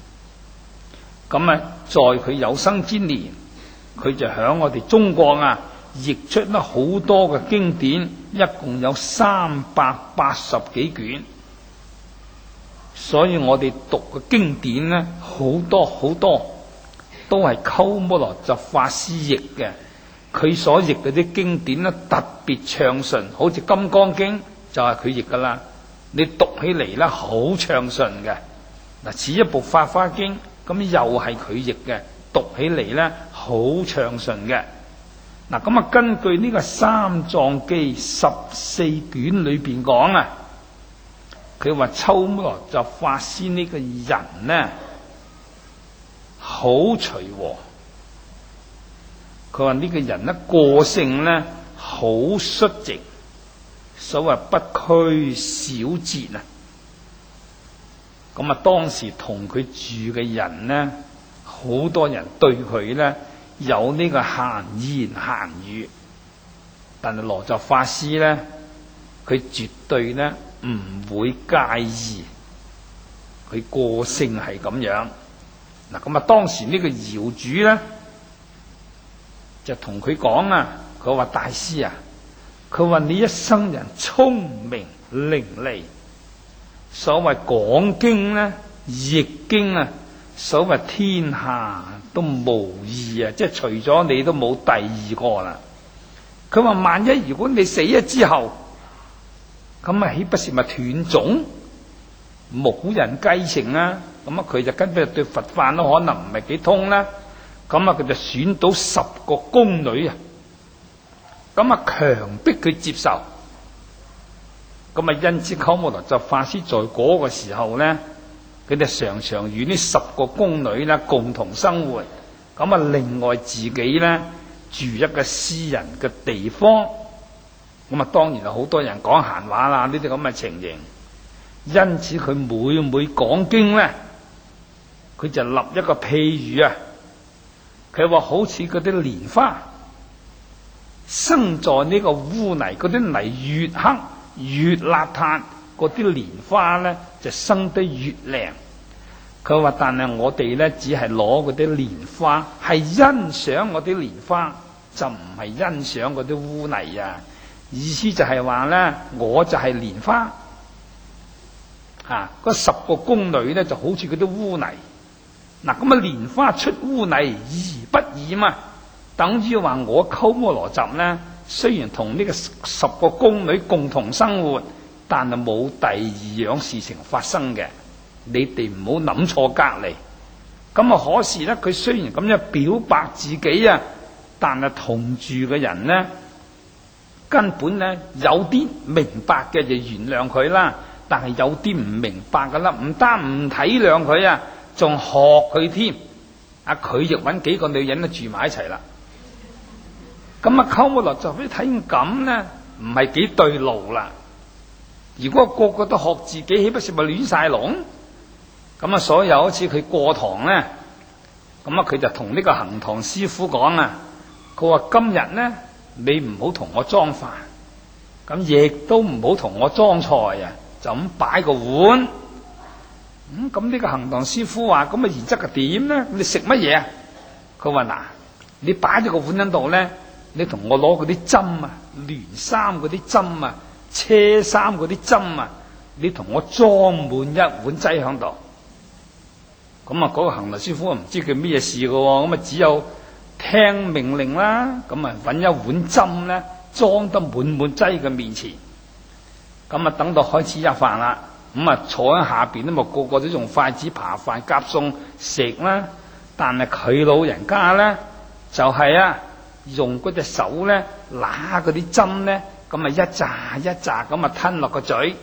咁在佢有生之年，佢就響我哋中國譯出咗好多嘅經典，一共有380幾卷。所以我哋讀嘅經典呢，好多好多都係鳩摩羅什法師譯嘅。佢所譯嗰啲經典呢，特別暢順，好似《金剛經》就係佢譯噶啦。你讀起嚟呢，好暢順嘅。嗱，似一部《法華經》，咁又係佢譯嘅，讀起嚟呢，好暢順嘅。嗱，咁根據呢個《三藏記》14卷裏邊講佢話鳩摩羅什法師呢個人呢，好隨和。佢話呢個人呢，個性呢，好率直，所謂不拘小節咁當時同佢住嘅人呢，好多人對佢呢有呢個閒言閒語，但係羅什法師呢，佢絕對呢唔會介意，佢個性係咁樣。嗱，咁當時呢個姚主呢，就同佢講佢話大師佢話你一生人聰明伶俐，所謂講經呢，譯經所謂天下都無二即係除咗你都冇第二個啦。佢話萬一如果你死咗之後，咁豈不是咪斷種，冇人繼承咁佢就根本對佛法都可能唔係幾通啦。咁佢就選到10個宮女咁強迫佢接受。咁因此鳩摩羅什法師在嗰個時候呢，佢哋常常與呢10個宮女共同生活。咁另外自己呢， 住一個私人嘅地方。咁啊，當然好多人講閒話啦，呢啲咁嘅情形。因此佢每講經咧，佢就立一個譬喻啊。佢話好似嗰啲蓮花生在呢個污泥，嗰啲泥越黑越邋遢，嗰啲蓮花咧就生得越靚。佢話但係我哋咧只係攞嗰啲蓮花，係欣賞嗰啲蓮花，就唔係欣賞嗰啲污泥啊。意思就係話咧，我就係蓮花啊，嗰10個宮女咧就好似嗰啲污泥。嗱，咁啊蓮花出污泥而不染嘛，等於話我鳩摩羅什咧，雖然同呢個10個宮女共同生活，但係冇第二樣事情發生嘅。你哋唔好諗錯隔離。咁啊可是咧，佢雖然咁樣表白自己啊，但係同住嘅人咧，根本咧有啲明白嘅就原諒佢啦，但係有啲唔明白㗎啦，唔單唔體諒佢啊，仲學佢添。佢亦揾幾個女人都住埋一齊啦。咁啊鳩摩羅什就睇咁咧，唔係幾對路啦。如果個個都學自己，豈不是咪亂晒龍？咁啊，所以有一次佢過堂咧，咁啊佢就同呢個行堂師傅講啊，佢話今日咧你唔好同我裝飯，咁亦都唔好同我裝菜啊，就咁擺個碗。咁呢個行堂師傅話：咁啊原則係點咧？你食乜嘢啊？佢話嗱，你擺咗個碗喺度咧，你同我攞嗰啲針啊，亂衫嗰啲針啊，車衫嗰啲針啊，你同我裝滿一碗劑喺度。咁啊，嗰個行頭師傅唔知佢咩事嘅喎，咁啊只有聽命令啦。咁啊揾一碗針咧，裝得滿劑嘅面前。咁啊等到開始入飯啦，咁啊坐喺下邊咧，咪個個都用筷子扒飯夾餸食啦。但係佢老人家咧，就係用嗰隻手咧揦嗰啲針咧，咁啊一紮一紮咁啊吞落個嘴。